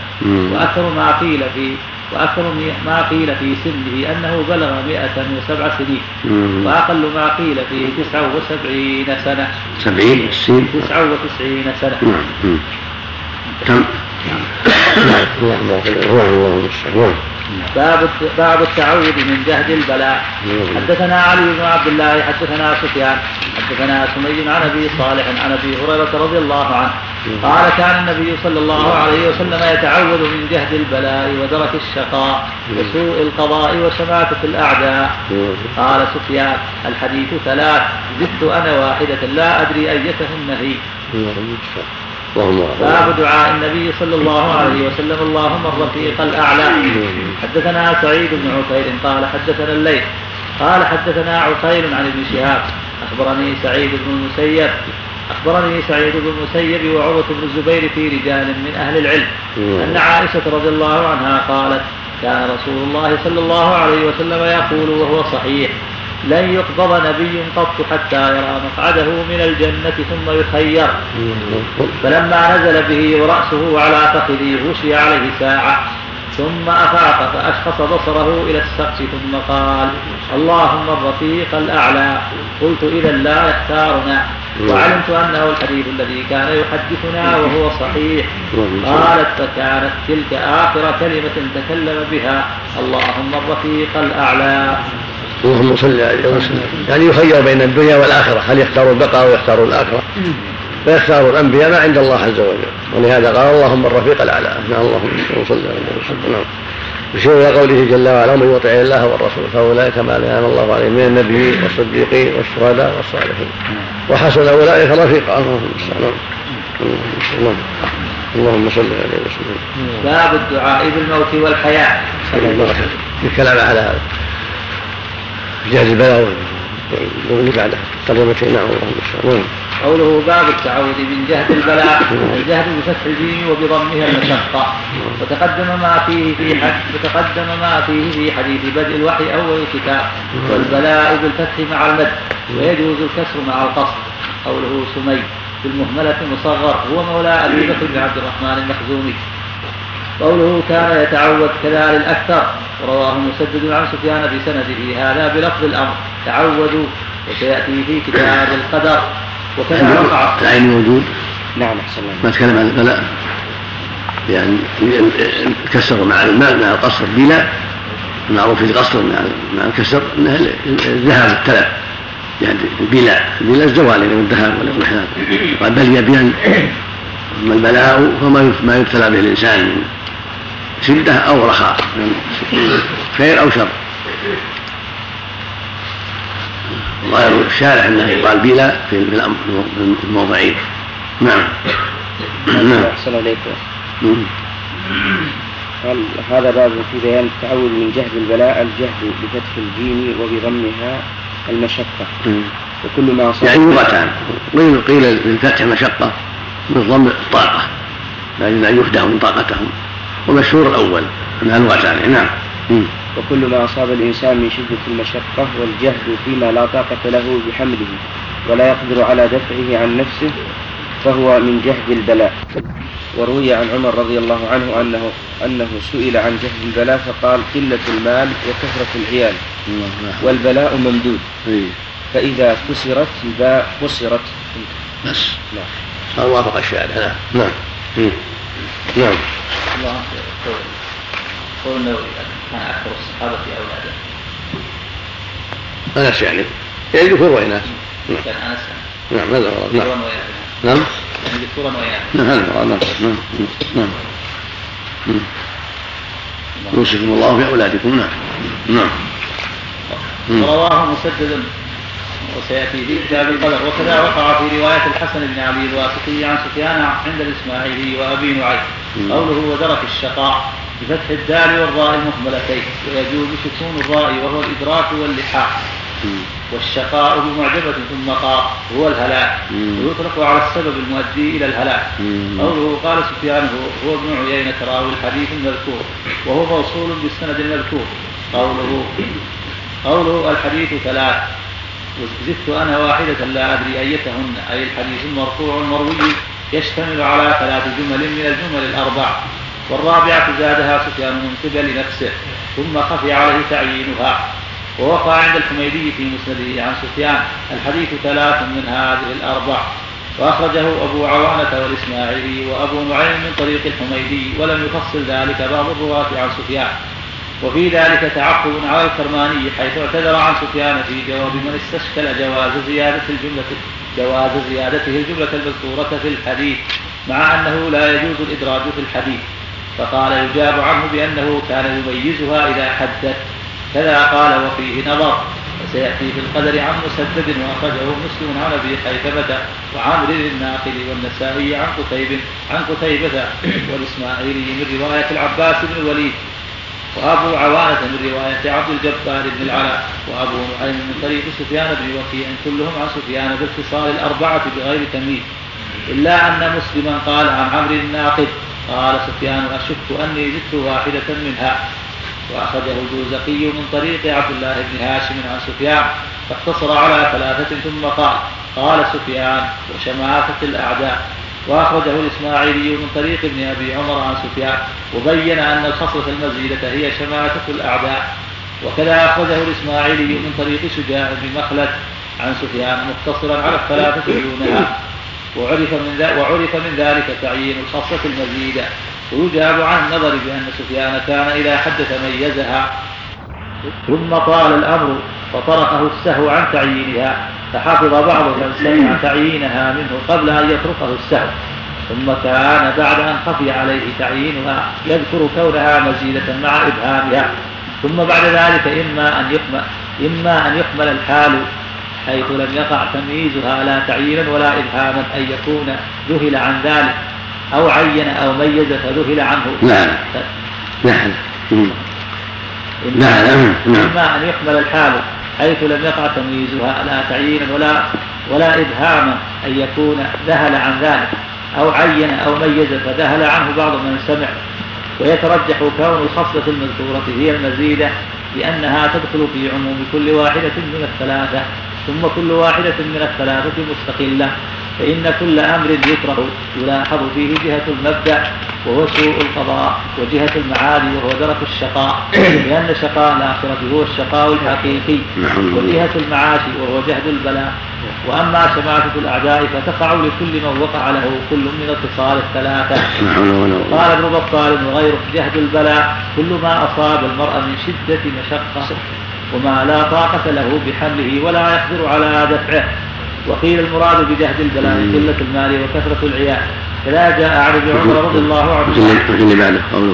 وأكثر ما قيل في سنه أنه بلغ 107 سنين وأقل ما قيل فيه 79 سنة. 99 سنة. كم؟ باب التعوذ من جهد البلاء. حدثنا علي بن عبد الله حدثنا سفيان حدثنا سمي عن ابي صالح عن ابي هريره رضي الله عنه قال كان النبي صلى الله عليه وسلم يتعوذ من جهد البلاء ودرك الشقاء وسوء القضاء وشماتة الأعداء. قال سفيان الحديث 3 زدت أنا واحدة لا أدري أيتهن هي. باب دعاء النبي صلى الله عليه وسلم اللهم الرفيق الأعلى. حدثنا سعيد بن عقيل قال حدثنا الليث قال حدثنا عقيل عن ابن شهاب أخبرني سعيد بن المسيب وعروة بن الزبير في رجال من أهل العلم أن عائشة رضي الله عنها قالت كان رسول الله صلى الله عليه وسلم يقول وهو صحيح لن يقبض نبي قط حتى يرى مقعده من الجنة ثم يخير. فلما نزل به ورأسه على فخذه غشي عليه ساعة ثم أفاق فأشخص بصره إلى السقف ثم قال اللهم الرفيق الأعلى. قلت إذا لا يختارنا وعلمت أنه الحديث الذي كان يحدثنا وهو صحيح. قالت فكانت تلك آخر كلمة تكلم بها اللهم الرفيق الأعلى. اللهم صل عليه وسلم. يعني يخير بين الدنيا والآخرة هل يختار البقاء أو يختار الآخرة فيختار الأنبياء ما عند الله عز وجل ولهذا قال اللهم الرفيق الأعلى. اللهم صل عليه وسلم. يشير إلى قوله جل وعلا ومن يطع الله والرسول فأولئك مع الذين أنعم الله عليهم من النبيين والصديقين والشهداء والصالحين وحسن أولئك رفيقا. اللهم صل عليه وسلم. باب الدعاء بالموت والحياة. الكلام على هذا جهد البلاء واللي بعده ترجمتين. اللهم قوله باب التعوذ من جهد البلاء الجهد بفتح الجيم وبضمها المشقة. وتقدم ما فيه في حديث بدء الوحي أول الكتاب والبلاء بالفتح مع المد ويجوز الكسر مع القصر. قوله سمي بالمهملة مصغر هو مولى أبي بكر بن عبد الرحمن المخزومي. قوله كان يتعوذ كذا للأكثر ورواه مسدد عن سفيان بسنده هذا بلفظ الأمر تعوذوا وسيأتي في كتاب القدر. وكذا وقع العين موجود. نعم أحسن الله. ما تكلم عن البلاء يعني كسر مع الماء مع القصر بلا المعروف في القصر مع الكسر أنه الذهاب التلف يعني البلاء الزوال من الذهب والإضحى قال بل يبين أما البلاء فما يبتلى به الإنسان من شدة أو رخاء من خير أو شر. ظاهر الشارع أنه يقال بلا في الموضعين. نعم. أحسن عليك. قال هذا باب في بيان التعوذ من جهد البلاء، الجهد بفتح الجيم وبضمها المشقة، وكل ما أصاب يعني لغتان، قيل بالفتح مشقة بالضم الطاقة، لكن أن يخدعوا من طاقتهم، ومشهور الأول أنها لغتان. نعم. وكل ما أصاب الإنسان من شدة المشقة والجهد فيما لا طاقة له بحمله ولا يقدر على دفعه عن نفسه فهو من جهد البلاء. وروي عن عمر رضي الله عنه أنه سئل عن جهد البلاء فقال قلة المال وكثرة العيال، والبلاء ممدود، فإذا كسرت الباء قصرت. بس صار وافق الشارع. نعم. نعم. قول النووي كان أكثر الصحابة أولاده أنس يعني ذكر وإناث. كان أنس. نعم هذا هو. نعم. ذكورا وإناث. نعم هذا هو. نعم. يوصيكم الله في أولادكم. نعم. رواه مسدد وسيأتي في كتاب القدر. وكذا وقع في رواية الحسن بن علي الواسطي عن سفيان عند الإسماعيلي وأبي نعيم قوله ودرك الشقاء بفتح الدال والراء المهملتين، ويجوز سكون الراء وهو الإدراك واللحاق، والشقاء بمعجبة ثم قاف هو الهلاك، ويطلق على السبب المؤدي إلى الهلاك. قوله قال سفيان هو ابن عيينة راوي الحديث المذكور، وهو موصول بالسند المذكور. قوله الحديث ثلاث، وزدت أنا واحدة لا أدري أيتهن، أي الحديث المرفوع المروي يشتمل على 3 جمل من الجمل الأربع، والرابعة زادها سفيان من قبل نفسه ثم خفي عليه تعيينها. ووقع عند الحميدي في مسنده عن سفيان الحديث 3 من هذه الأربع، وأخرجه أبو عوانة والإسماعيلي وأبو نعيم من طريق الحميدي، ولم يفصل ذلك بعض الرواة عن سفيان. وفي ذلك تعقب على الكرماني حيث اعتذر عن سفيان في جواب من استشكل جواز زيادته الجملة المذكورة في الحديث مع أنه لا يجوز الإدراج في الحديث، فقال يجاب عنه بأنه كان يميزها إذا حدث. كذا قال وفيه نظر. وسيأتي في القدر عن مسدد وأخرجه مسلم عن أبي خيثمة وعامر الناقل والنسائي عن قتيبة والإسماعيلي من رواية العباس بن الوليد، وأبو عوانة من رواية عبد الجبار بن العلاء، وأبو نعيم من طريق سفيان بن وكيع، كلهم عن سفيان باتصال الأربعة بغير تمييز، إلا أن مسلما قال عن عمرو الناقد قال سفيان أشك أني زدت واحدة منها. وأخرجه الجوزقي من طريق عبد الله بن هاشم عن سفيان فاقتصر على 3 ثم قال سفيان وشماتة الأعداء. وأخرجه الإسماعيلي من طريق ابن أبي عمر عن سفيان وبين أن الخصلة المزيدة هي شماتة الأعداء. وكذا أخرجه الإسماعيلي من طريق شجاع بن مخلد عن سفيان مقتصرا على 3 دونها. وعرف من ذلك تعيين الخصلة المزيدة. ويجاب عن النظر بأن سفيان كان إذا حدث ميزها ثم طال الأمر فطرقه السهو عن تعيينها، فحفظ بعض من سمع تعيينها منه قبل أن يتركه السهو، ثم كان بعد أن خفي عليه تعيينها يذكر كونها مزيدة مع إبهامها، ثم بعد ذلك إما أن يحمل الحال حيث لم يقع تمييزها لا تعيينا ولا إبهاما أن يكون ذهل عن ذلك أو عين أو ميز فذهل عنه. إما أن يحمل الحال حيث لم يقع تمييزها لا تعيينا ولا إبهاما أن يكون ذهل عن ذلك أو عين أو ميز فذهل عنه بعض من سمع. ويترجح كون الخصلة المذكورة هي المزيدة لأنها تدخل في عموم كل واحدة من الثلاثة، ثم كل واحدة من الثلاثة مستقلة، فإن كل أمر يكره يلاحظ فيه جهة المبدأ وهو سوء القضاء، وجهة المعالي وهو درك الشقاء لأن شقاء الآخرة هو الشقاء الحقيقي، وجهة المعاش وهو جهد البلاء، وأما شماتة الأعداء فتقع لكل من وقع له كل من الخصال الثلاثة. قال ابن بطال وغيره: جهد البلاء كل ما أصاب المرء من شدة مشقة وما لا طاقة له بحمله ولا يقدر على دفعه. وقيل المراد بجهد البلاء قلة المال وكثرة العيال. كذا جاء عن ابن عمر رضي الله عنه. اللي بعده قوله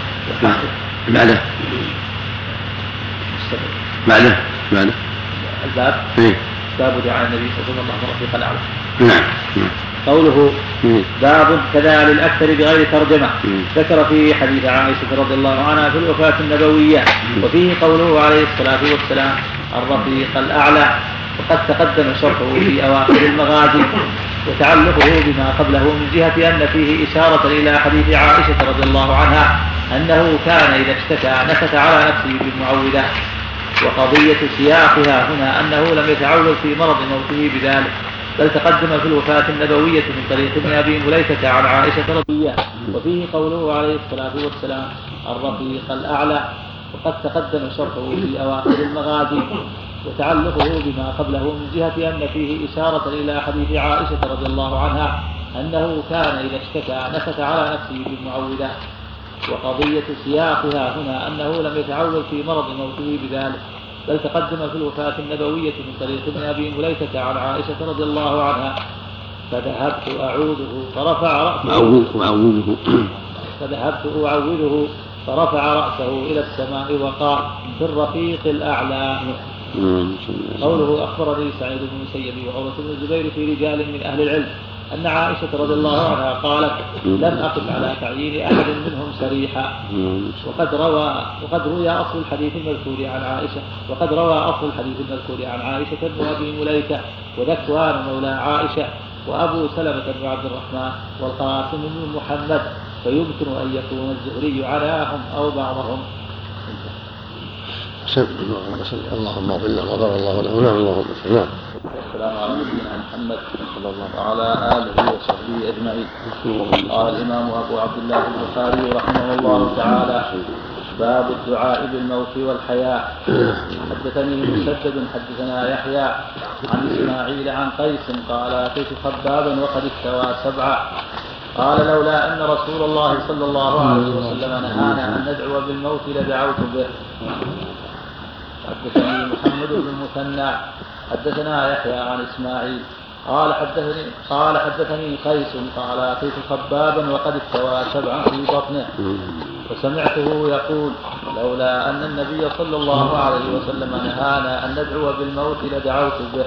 بعده الباب باب دعاء النبي صلى الله عليه وسلم الرفيق الأعلى. نعم. قوله باب كذا للأكثر بغير ترجمة. ذكر فيه حديث عائشة رضي الله عنها في الوفاة النبوية، وفيه قوله عليه الصلاة والسلام الرفيق الأعلى، وقد تقدم شرحه في أواخر المغازي وتعلقه بما قبله من جهة أن فيه إشارة إلى حديث عائشة رضي الله عنها أنه كان إذا اشتكى نكت على نفسه بالمعوذات. وقضية سياقها هنا أنه لم يتعوذ في مرض موته بذلك، بل تقدم في الوفاة النبوية من طريق ابن أبي مليكة عن عائشة رضي الله عنها، وفيه قوله عليه الصلاة والسلام الرفيق الأعلى، وقد تقدم شرحه في أواخر المغازي وتعلقه بما قبله من جهة أن فيه إشارة إلى حديث عائشة رضي الله عنها أنه كان إذا اشتكى نكت على نفسه بالمعوذات. وقضية سياقها هنا أنه لم يتعوذ في مرض موته بذلك، بل تقدم في الوفاة النبوية من طريق ابن أبي مليكة عن عائشة رضي الله عنها. فذهبت أعوذه فرفع رأسه إلى السماء وقال في الرفيق الأعلى. قوله أخبرني سعيد بن المسيب وعروة بن الزبير في رجال من أهل العلم أن عائشة رضي الله عنها قالت لم أقف على تعيين أحد منهم سريحا. وقد روى أصل الحديث المذكور عن عائشة بن أبي مليكة وذكوان مولى عائشة وأبو سلمة بن عبد الرحمن والقاسم بن محمد، فيمكن أن يكون الزهري عناهم أو بعضهم. اللهم اغفر له وغفر الله له. نعم. اللهم صل والسلام على نبينا محمد صلى الله وعلى آله وصحبه أجمعين. قال الإمام أبو عبد الله البخاري رحمه الله تعالى: باب الدعاء بالموت والحياة. حدثني مسدد حدثنا يحيى عن إسماعيل عن قيس قال: أتيت خبابا وقد استوى 7. قال: لولا أن رسول الله صلى الله عليه وسلم نهانا أن ندعو بالموت لدعوت به. حدثني محمد بن المثنى حدثنا يحيى عن إسماعيل قال حدثني قيس قال: أتيت خبابا وقد استوى 7 في بطنه، وسمعته يقول: لولا أن النبي صلى الله عليه وسلم نهانا أن ندعو بالموت لدعوت به.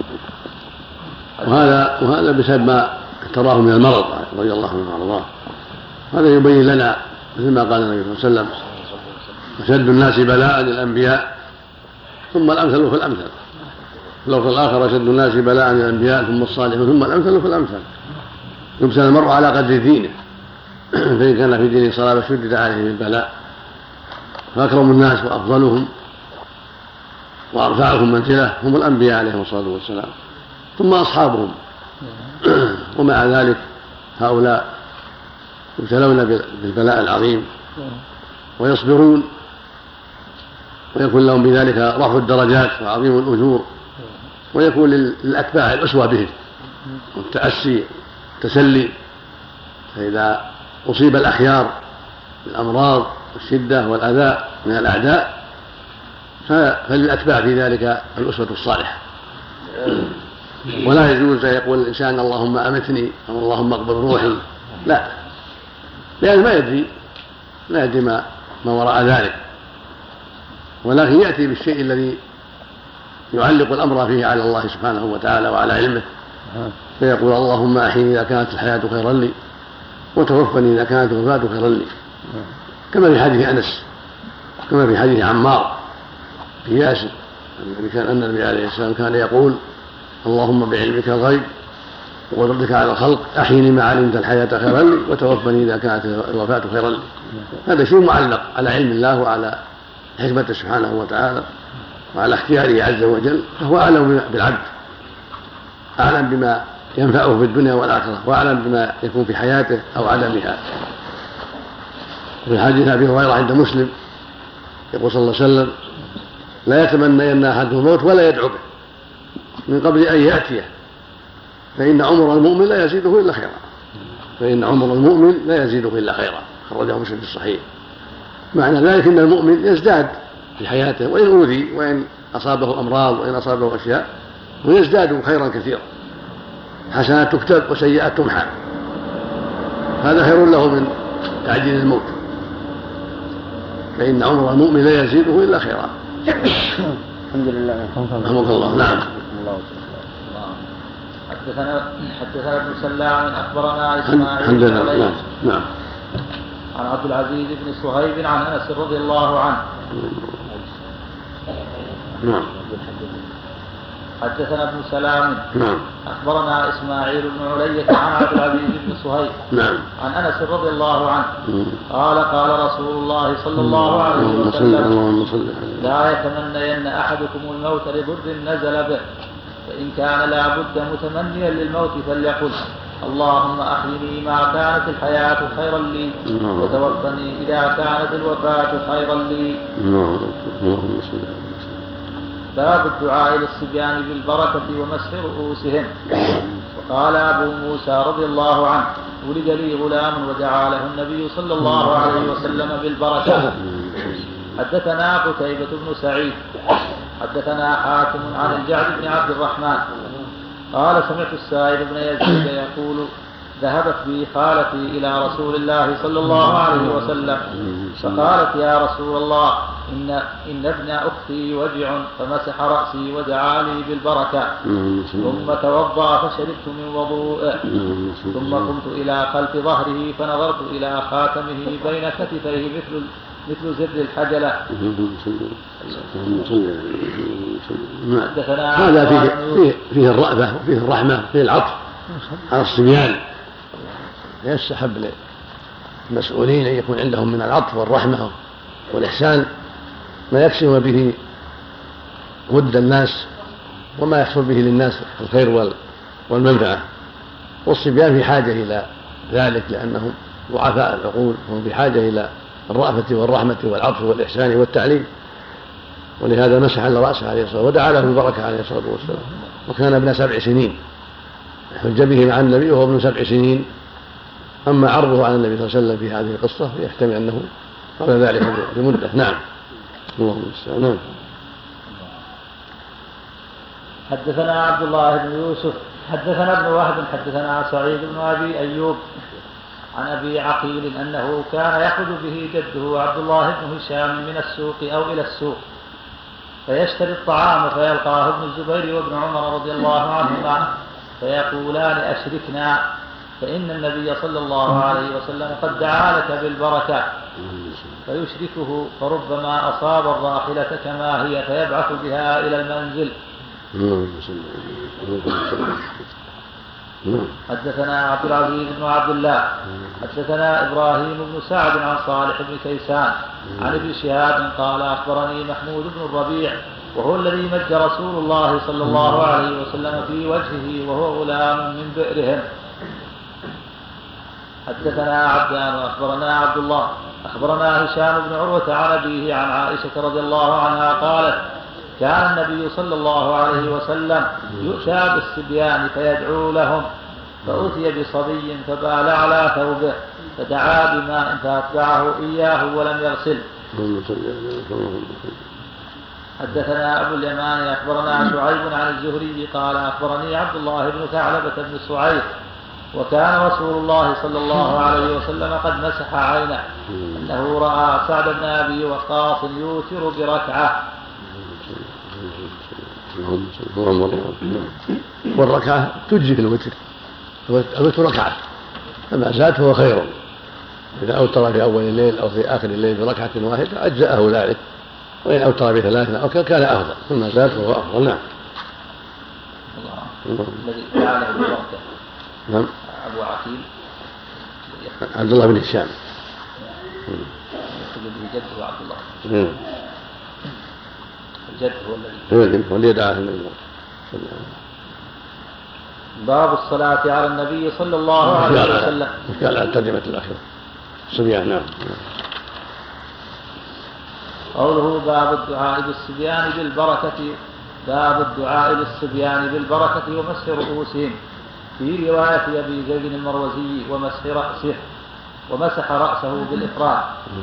وهذا بسبب ما تراه من المرض رضي الله عنه وارضاه. هذا يبين لنا مثل ما قال النبي صلى الله عليه وسلم: أشد الناس بلاء الأنبياء ثم الأمثل فالأمثل. لو في الآخر: أشد الناس بلاء الأنبياء ثم الصالحون ثم الأمثل فالأمثل. يبتلى المرء على قدر دينه، فإن كان في دينه صلابة شدد عليه البلاء. فأكرم الناس وأفضلهم وأرفعهم منزلة هم الأنبياء عليهم الصلاة والسلام، ثم أصحابهم. ومع ذلك هؤلاء يبتلون بالبلاء العظيم ويصبرون، ويكون لهم بذلك رفع الدرجات وعظيم الأجور، ويكون للأتباع الأسوة بهم والتأسي والتسلي. فإذا أصيب الأخيار بالأمراض والشدة والأذى من الأعداء فللأتباع في ذلك الأسوة الصالحة. ولا يجوز أن يقول الإنسان: اللهم أمتني أو اللهم اقبض روحي، لا، لأنه لا يدري ما وراء ذلك، ولكن يأتي بالشيء الذي يعلق الأمر فيه على الله سبحانه وتعالى وعلى علمه، فيقول: اللهم أحيني إذا كانت الحياة خيرا لي وتوفني إذا كانت الوفاة خيرا لي، كما في حديث أنس، كما في حديث عمار في ياسر أن النبي عليه السلام كان يقول: اللهم بعلمك الغيب وقدرتك على الخلق أحيني ما علمت الحياة خيرا لي وتوفني إذا كانت الوفاة خيرا لي. هذا شيء معلق على علم الله وعلى حكمته سبحانه وتعالى وعلى اختياره عز وجل، فهو أعلم بالعبد، أعلم بما ينفعه في الدنيا والآخرة، وأعلم بما يكون في حياته أو عدمها. في حديث أبي هريرة عند مسلم يقول صلى الله عليه وسلم: لا يتمنين أحدهم الموت ولا يدعو به من قبل أن يأتيه، فإن عمر المؤمن لا يزيده إلا خيرا، فإن عمر المؤمن لا يزيده إلا خيرا، خرجه مسلم في الصحيح. معنى ذلك أن المؤمن يزداد في حياته وإن أوذي وإن أصابه أمراض وإن أصابه أشياء، ويزداد خيرا كثيرا، حسنات تكتب وسيئات تمحى، هذا خير له من تعجيل الموت. فإن عمر المؤمن لا يزيده إلا خيرا. الحمد لله. رحمك الله. نعم. حدثنا ابن سلام اخبرنا اسماعيل الحمد لله. نعم. عن عبد العزيز بن صهيب عن انس رضي الله عنه. نعم. حدثنا ابن سلام. نعم. اخبرنا اسماعيل بن علية عن عبد العزيز بن صهيب. نعم. عن انس رضي الله عنه قال قال رسول الله صلى الله عليه وسلم: لا يتمنين احدكم الموت لضر نزل به، فإن كان لا بد متمنيا للموت فليقل: اللهم أحيني ما كانت الحياة خيرا لي، وتوفني إذا كانت الوفاة خيرا لي. باب الدعاء للصبيان بالبركة ومسح رؤوسهم. وقال أبو موسى رضي الله عنه: ولد لي غلام ودعا له النبي صلى الله عليه وسلم بالبركة. حدثنا قتيبة بن سعيد حدثنا حاتم عن الجعد بن عبد الرحمن قال: سمعت السائب بن يزيد يقول: ذهبت بي خالتي إلى رسول الله صلى الله عليه وسلم فقالت: يا رسول الله، إن ابن أختي وجع، فمسح رأسي ودعا لي بالبركة، ثم توضأ فشربت من وضوءه، ثم قمت إلى خلف ظهره فنظرت إلى خاتمه بين كتفيه مثل زر الحجلة. هذا فيه الرأفة وفيه الرحمة وفيه العطف على الصبيان. يستحب للمسؤولين أن يكون عندهم من العطف والرحمة والإحسان ما يكسب به ود الناس وما يحصل به للناس الخير والمنفعة. والصبيان في حاجة إلى ذلك لأنهم ضعفاء العقول، وهم في حاجة إلى الرأفة والرحمة والعطف والإحسان والتعليم، ولهذا مسح على رأسه عليه الصلاة والسلام ودعا له بالبركة عليه الصلاة والسلام. وكان ابن 7 سنين، حج به مع النبي وهو ابن 7 سنين. أما عرضه على النبي صلى الله عليه وسلم في هذه القصة يحتمل أنه قبل ذلك بمدة. نعم. اللهم المستعان. نعم. حدثنا عبد الله بن يوسف حدثنا ابن وهب حدثنا سعيد بن أبي أيوب عن أبي عقيل أنه كان يخرج به جده عبد الله بن هشام من السوق أو إلى السوق فيشتري الطعام، فيلقاه ابن الزبير وابن عمر رضي الله عنهما فيقولان: أشركنا، فإن النبي صلى الله عليه وسلم قد دعا لك بالبركة. فيشركه، فربما أصاب الراحلة كما هي فيبعث بها إلى المنزل. حدثنا عبد العزيز بن عبد الله حدثنا إبراهيم بن سعد عن صالح بن كيسان عن ابن شهاب قال: أخبرني محمود بن الربيع وهو الذي مج رسول الله صلى الله عليه وسلم في وجهه وهو غلام من بئرهم. حدثنا عبدان وأخبرنا عبد الله أخبرنا هشام بن عروة عن أبيه عن عائشة رضي الله عنها قالت: كان النبي صلى الله عليه وسلم يؤتى بالصبيان فيدعو لهم، فأتي بصبي فبال على ثوبه فدعا بماء فأتبعه إياه ولم يغسل. حدثنا أبو اليمان أخبرنا شعيب عن الزهري قال: أخبرني عبد الله بن ثعلبة بن سعيد وكان رسول الله صلى الله عليه وسلم قد مسح عينه أنه رأى سعد بن أبي وقاص يوتر بركعة. والركعة تجزي في الوتر، الوتر ركعة، فما زاد فهو خير. إذا أوتر في أول الليل أو في آخر الليل بركعة واحدة أجزأه ذلك، وإن أوتر ب3 أو كان أفضل، فما زاد فهو أفضل. نعم. الذي فعله بالبركة. نعم. أبو عقيل عبد الله بن هشام جده عبد الله. الجد هو الذي يدعى. باب الصلاة على النبي صلى الله عليه وسلم. قال على الترجمة الأخيرة صبيان. نعم. قوله باب الدعاء بالصبيان بالبركة. باب الدعاء للصبيان بالبركة ومسح رؤوسهم. في رواية أبي زيد المروزي ومسح رأسه بالإفراد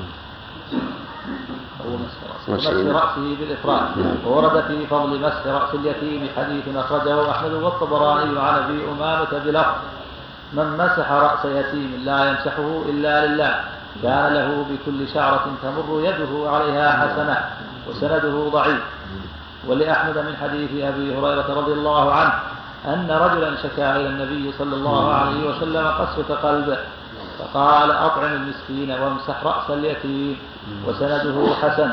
مسح رأسه بالإفراد. وورد في فضل مسح رأس اليتيم حديث أخرجه أحمد والطبراني عن أبي أمامة بلفظ: من مسح رأس يتيم لا يمسحه إلا لله كان له بكل شعرة تمر يده عليها حسنة. وسنده ضعيف. ولأحمد من حديث أبي هريرة رضي الله عنه أن رجلا شكا إلى النبي صلى الله عليه وسلم قسوة قلبه فقال: أطعم المسكين وامسح رأس اليتيم. وسنده حسن.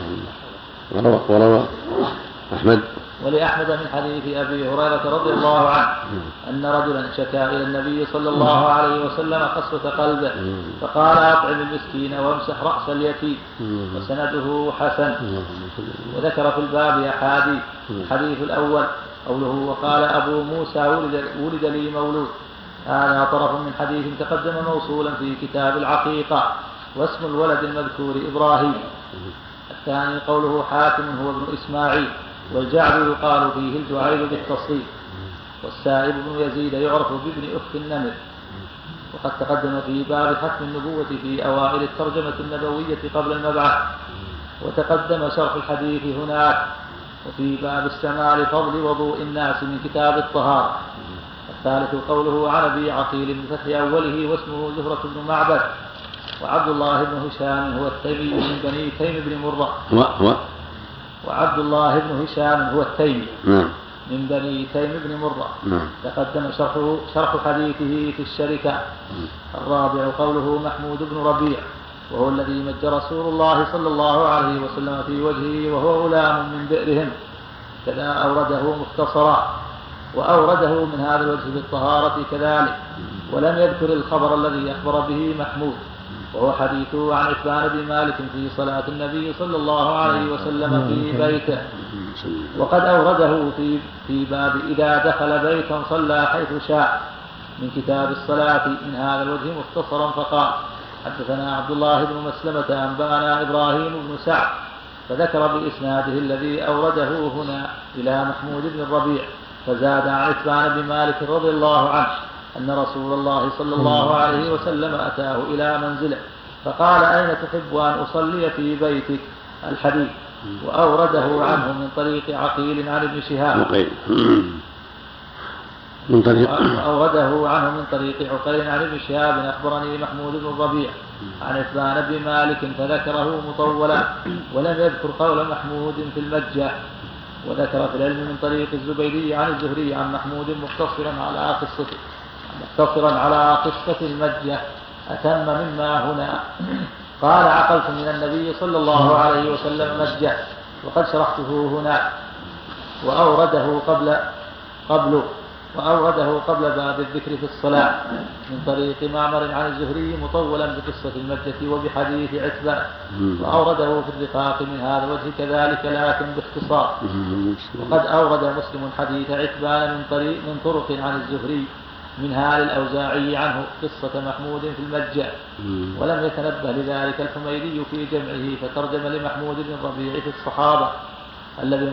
وروى أحمد ولأحمد من حديث أبي هريرة رضي الله عنه أن رجلا شكا إلى النبي صلى الله عليه وسلم قسوة قلبه فقال: أطعم المسكين وامسح رأس اليتيم. وسنده حسن. وذكر في الباب أحاديث. الحديث الأول قوله: وقال أبو موسى: ولد لي مولود. هذا طرف من حديث تقدم موصولا في كتاب العقيقة، واسم الولد المذكور إبراهيم. الثاني قوله: حاتم هو ابن إسماعيل، والجعد يقال فيه الجعيل بالتصريف. والسائب بن يزيد يعرف بابن أخت النمر. وقد تقدم في باب ختم النبوة في أوائل الترجمة النبوية قبل المبعث، وتقدم شرح الحديث هناك. وفي باب استعمال فضل وضوء الناس من كتاب الطهارة. الثالث قوله عن أبي عقيل بفتح أوله واسمه زهرة بن معبد. وعبد الله بن هشام هو التيمي من بني تيم بن مرة. وعبد الله بن هشام هو التيمي من بني تيم بن مرة. تقدم شرح حديثه في الشركة. الرابع قوله محمود بن ربيع، وهو الذي مج رسول الله صلى الله عليه وسلم في وجهه وهو غلام من بئرهم. كذا أورده مختصرا، وأورده من هذا الوجه بالطهارة كذلك. ولم يذكر الخبر الذي أخبر به محمود، وهو حديثه عن عتبان بن مالك في صلاة النبي صلى الله عليه وسلم في بيته. وقد أورده في باب إذا دخل بيتا صلى حيث شاء من كتاب الصلاة من هذا الوجه مختصرا. فقال: حدثنا عبد الله بن مسلمة أنبأنا إبراهيم بن سعد، فذكر بإسناده الذي أورده هنا إلى محمود بن الربيع، فزاد عن عتبان بن مالك رضي الله عنه أن رسول الله صلى الله عليه وسلم أتاه إلى منزله فقال: أين تحب أن أصلي في بيتك؟ الحديث. وأورده عنه من طريق عقيل عن ابن شهاب. وأورده عنه من طريق عقيل عن ابن شهاب أخبرني محمود بن الربيع عن عتبان بن مالك فذكره مطولا، ولم يذكر قول محمود في المجة. وذكر في العلم من طريق الزبيدي عن الزهري عن محمود مقتصرا على قصة المجة أتم مما هنا. قال: عقلت من النبي صلى الله عليه وسلم مجة، وقد شرحته هنا. وأورده قبل باب الذكر في الصلاة من طريق معمر عن الزهري مطولا بقصة المجة وبحديث عتبان. وأورده في الرقاق من هذا الوجه كذلك لكن باختصار. وقد أورد مسلم حديث عتبان من طرق عن الزهري منها للأوزاعي عنه قصة محمود في المجة، ولم يتنبه لذلك الحميدي في جمعه فترجم لمحمود بن الربيع في الصحابة الذين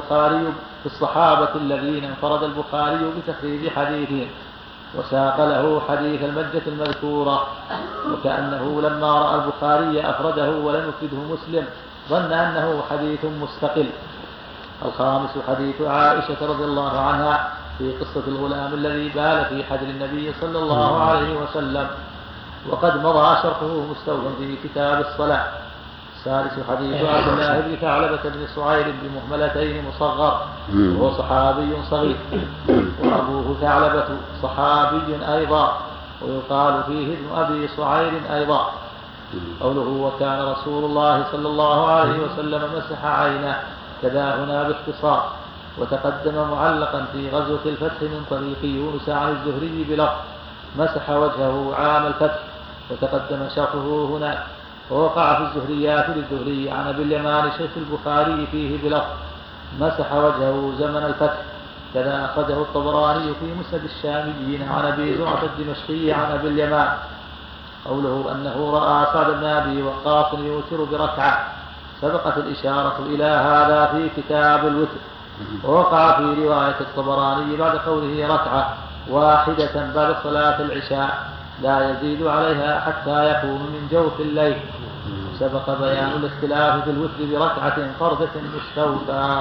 انفرد البخاري بتخريج حديثهم، وساق له حديث المجة المذكورة، وكأنه لما رأى البخاري أفرده ولم يفرده مسلم ظن أنه حديث مستقل. الخامس حديث عائشة رضي الله عنها في قصة الغلام الذي بال في حجر النبي صلى الله عليه وسلم، وقد مضى شرحه مستوفا في كتاب الصلاة. السادس حديث عبد الله بن ثعلبة بن صعير بمهملتين مصغر، وهو صحابي صغير، وأبوه ثعلبة صحابي أيضا، ويقال فيه ابن أبي صعير أيضا. قوله: وكان رسول الله صلى الله عليه وسلم مسح عينه، كذا هنا باختصار. وتقدم معلقا في غزوة الفتح من طريق يونس عن الزهري بلفظ: مسح وجهه عام الفتح. وتقدم شرحه هنا. ووقع في الزهريات للزهري عن أبي اليمان شيخ البخاري فيه بلفظ: مسح وجهه زمن الفتح. كذا أخرجه الطبراني في مسند الشاميين عن أبي زرعة الدمشقي عن أبي اليمان. قوله أنه رأى سعد بن أبي وقاص يوتر بركعة، سبقت الإشارة إلى هذا في كتاب الوتر. ووقع في رواية الطبراني بعد قوله ركعة واحدة بعد صلاة العشاء لا يزيد عليها حتى يقوم من جوف الليل. سبق بيان الاختلاف في الوتر بركعة فردة مستوفى.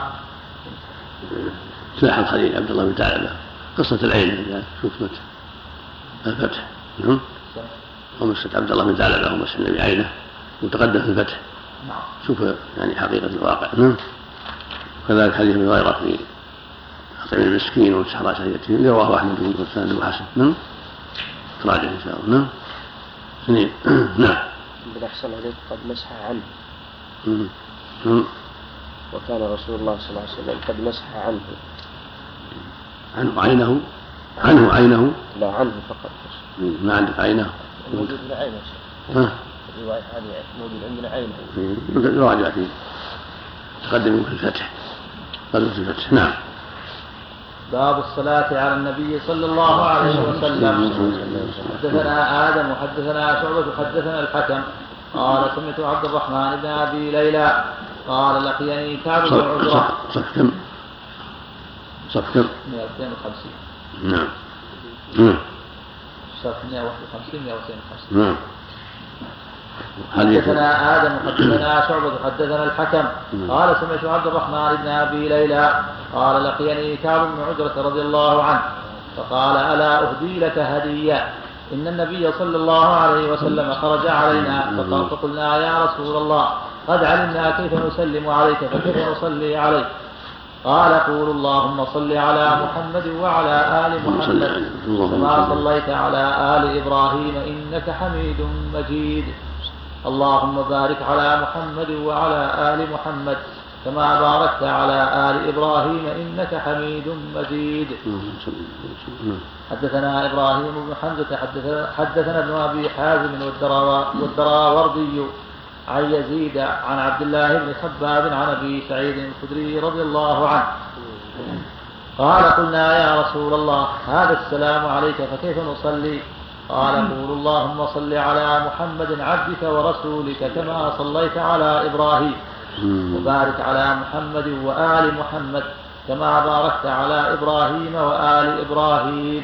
سلاح الخليل عبد الله بن ثعلبة قصة العين إذا شفت الفتح ومسة عبد الله بن ثعلبة ومسة النبي عينه وتقدم في الفتح. شوف يعني حقيقة الواقع. كذلك حديث ابن هريرة في أطعم المسكين والسحراء شهيتهم اللي رواه أحمد بن حسان وحسن. تراجع إن شاء الله. سنين. نعم. بالأحسن عليك قد مسح عنه. وكان رسول الله صلى الله عليه وسلم قد مسح عنه. عنه عينه. لا عنه فقط. ما عندك عينه. موجود من عينه. الرواية هذه موجود عندنا عينه. يراجع فيه. تقدم في الفتح. نعم. باب الصلاة على النبي صلى الله عليه وسلم. حدثنا آدم وحدثنا شعبة وحدثنا الحكم قال سمعت عبد الرحمن بن أبي ليلى قال لقيني كعب بن عجرة. صف كم 250. نعم. صف 151 250. نعم. حدثنا آدم وحدثنا شعبة وحدثنا الحكم قال سمعت عبد الرحمن بن أبي ليلى قال لقيني كعب بن عجرة رضي الله عنه فقال ألا أهدي لك هدية إن النبي صلى الله عليه وسلم خرج علينا فقلنا يا رسول الله قد علمنا كيف نسلم عليك فكيف نصلي عليك قال قول اللهم صل على محمد وعلى آل محمد كما صليت على آل إبراهيم إنك حميد مجيد اللهم بارك على محمد وعلى آل محمد كما باركت على آل إبراهيم إنك حميد مجيد. حدثنا إبراهيم بن حمزة حدثنا ابن أبي حازم والدراوردي عن يزيد عن عبد الله بن خباب عن أبي سعيد الخدري رضي الله عنه قال قلنا يا رسول الله هذا السلام عليك فكيف نصلي قال قول اللهم صل على محمد عبدك ورسولك كما صليت على إبراهيم وبارك على محمد وآل محمد كما باركت على إبراهيم وآل إبراهيم.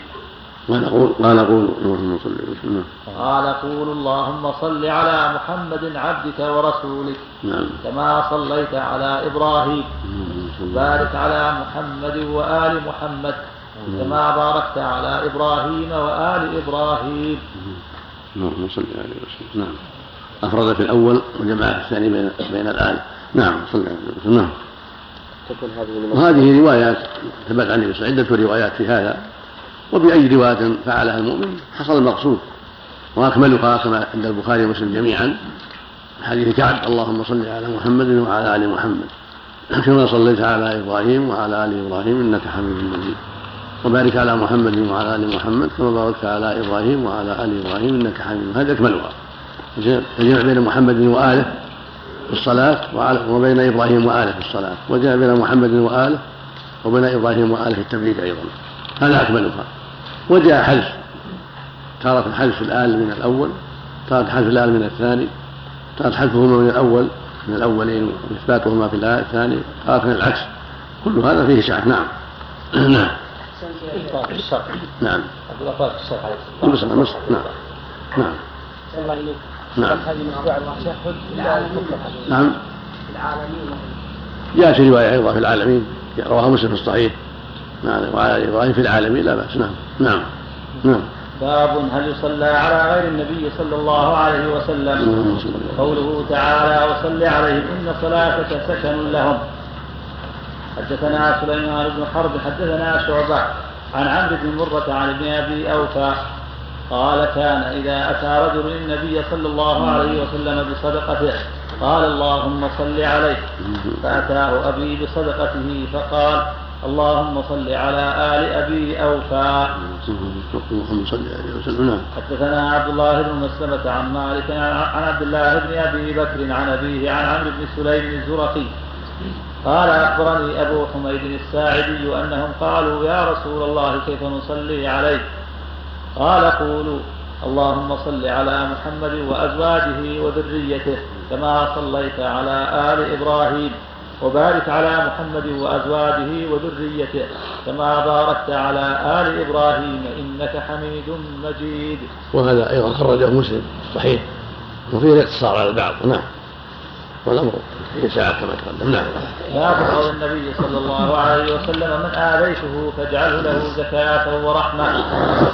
قال قول اللهم صل على محمد عبدك ورسولك كما صليت على إبراهيم وبارك على محمد وآل محمد كما باركت على إبراهيم وآل إبراهيم. نعم. أفرد في الأول وجمع في الثاني بين الآل. نعم. نعم. وهذه روايات ثبت عن النبي عدة روايات في هذا وبأي رواية فعلها المؤمن حصل المقصود وأكملها كما عند البخاري ومسلم جميعا حديث كعب اللهم صل على محمد وعلى آل محمد كما صليت على إبراهيم وعلى آل إبراهيم إنك حميد مجيد وبارك على محمد وعلى آل محمد كما باركت على إبراهيم وعلى آل إبراهيم إنك حميد. هذا أكملها الجمع بين محمد وآله في الصلاة وبين إبراهيم وآله في الصلاة وجاء بين محمد وآله وبين إبراهيم وآله في التبليغ أيضا. هذا أكملها. وجاء حذف تارة حذف الآل من الأول تارة حذف الآل من الثاني تارة حذفهما من الأولين وإثباتهما في الثاني تارة من العكس كل هذا فيه سعة. نعم. نعم. نعم. نعم. نعم. نعم. جاء في رواية أيضا في العالمين رواها مسلم في الصحيح وعلى إبراهيم في العالمين لا بأس. نعم. باب هل يصلى على غير النبي صلى الله عليه وسلم. قوله تعالى وصل عليهم إن صلاتك سكن لهم. حدثنا سليمان بن حرب حدثنا شعبة عن عمرو بن مرة عن ابن أبي أوفى قال كان إذا أتى رجل النبي صلى الله عليه وسلم بصدقته قال اللهم صل عليه فأتاه أبي بصدقته فقال اللهم صل على آل أبي أوفى. حدثنا عبد الله بن مسلمة عن مالك عن عبد الله بن أبي بكر عن أبيه عن عمرو بن سليم الزرقي قال أخبرني أبو حميد الساعدي أنهم قالوا يا رسول الله كيف نصلي عليك قال قولوا اللهم صل على محمد وأزواجه وذريته كما صليت على آل إبراهيم وبارك على محمد وأزواجه وذريته كما باركت على آل إبراهيم إنك حميد مجيد. وهذا أيضا خرجه مسلم صحيح وفيه الاقتصار على البعض. نعم والأمر في ساعة كما تقدم. نعم. باب قول النبي صلى الله عليه وسلم من آذيته فاجعله له زكاة ورحمة.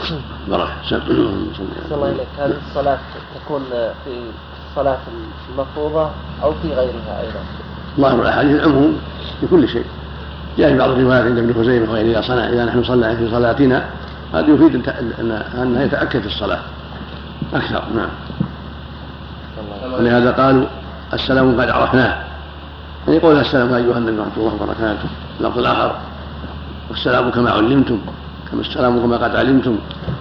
الله إليك، هذه الصلاة تكون في الصلاة المفروضة أو في غيرها أيضا؟ ظاهر الأحاديث العموم في كل شيء. جاء في بعض الروايات عند ابن خزيمة وغيره إذا نحن صلى في صلاتنا هذا يفيد أنها يتأكد الصلاة أكثر. نعم. ولهذا قالوا السلام قد عرفناه، يعني يقول السلام أيها النبي ورحمة الله وبركاته. اللفظ الآخر والسلام كما علمتم، كما السلام كما قد علمتم.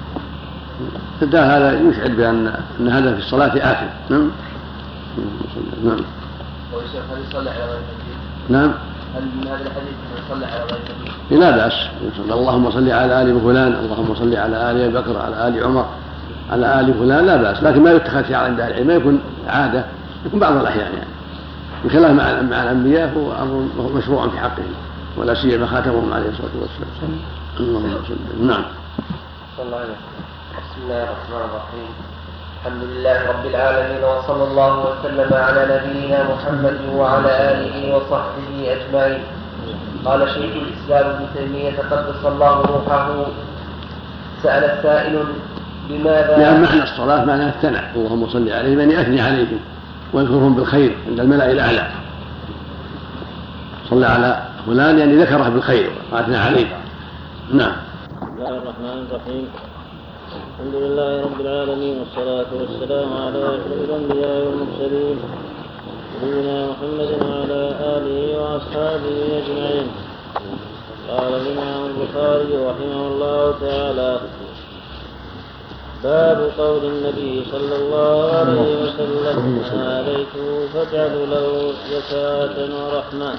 هذا يشعر بأن هذا في الصلاة آكد. نعم. نعم. هل يصلي على غير النبي؟ نعم. هل من هذا الحديث يصلي على غير النبي؟ لا بأس. اللهم صل على آل فلان، اللهم صل على آل أبي بكر، على آل عمر، على آل فلان، لا بأس، لكن ما يتخذ شعار عند أهل العلم، ما يكون عادة، يكون بعض الأحيان يعني بخلاف مع الأنبياء هو أمر مشروع في حقهم ولا سيما خاتمهم عليه الصلاة والسلام. اللهم صل. نعم. بسم الله الرحمن الرحيم. الحمد لله رب العالمين وصلى الله وسلم على نبينا محمد وعلى آله وصحبه أجمعين. قال شيخ الإسلام ابن تيمية قدس الله روحه: سأل السائل لماذا؟ يعني معنى الصلاة معنى الثناء، اللهم صل عليهم يعني أثني عليهم واذكرهم بالخير عند الملأ الأعلى. صلى على فلان يعني ذكره بالخير وأثنى عليه. نعم. بسم الله الرحمن الرحيم. الحمد لله رب العالمين والصلاة والسلام على أشرف الأنبياء والمرسلين سيدنا محمد وعلى آله وأصحابه أجمعين. قال الإمام البخاري رحمه الله تعالى: باب قول النبي صلى الله عليه وسلم: آذيته فاجعلوا له زكاة ورحمة.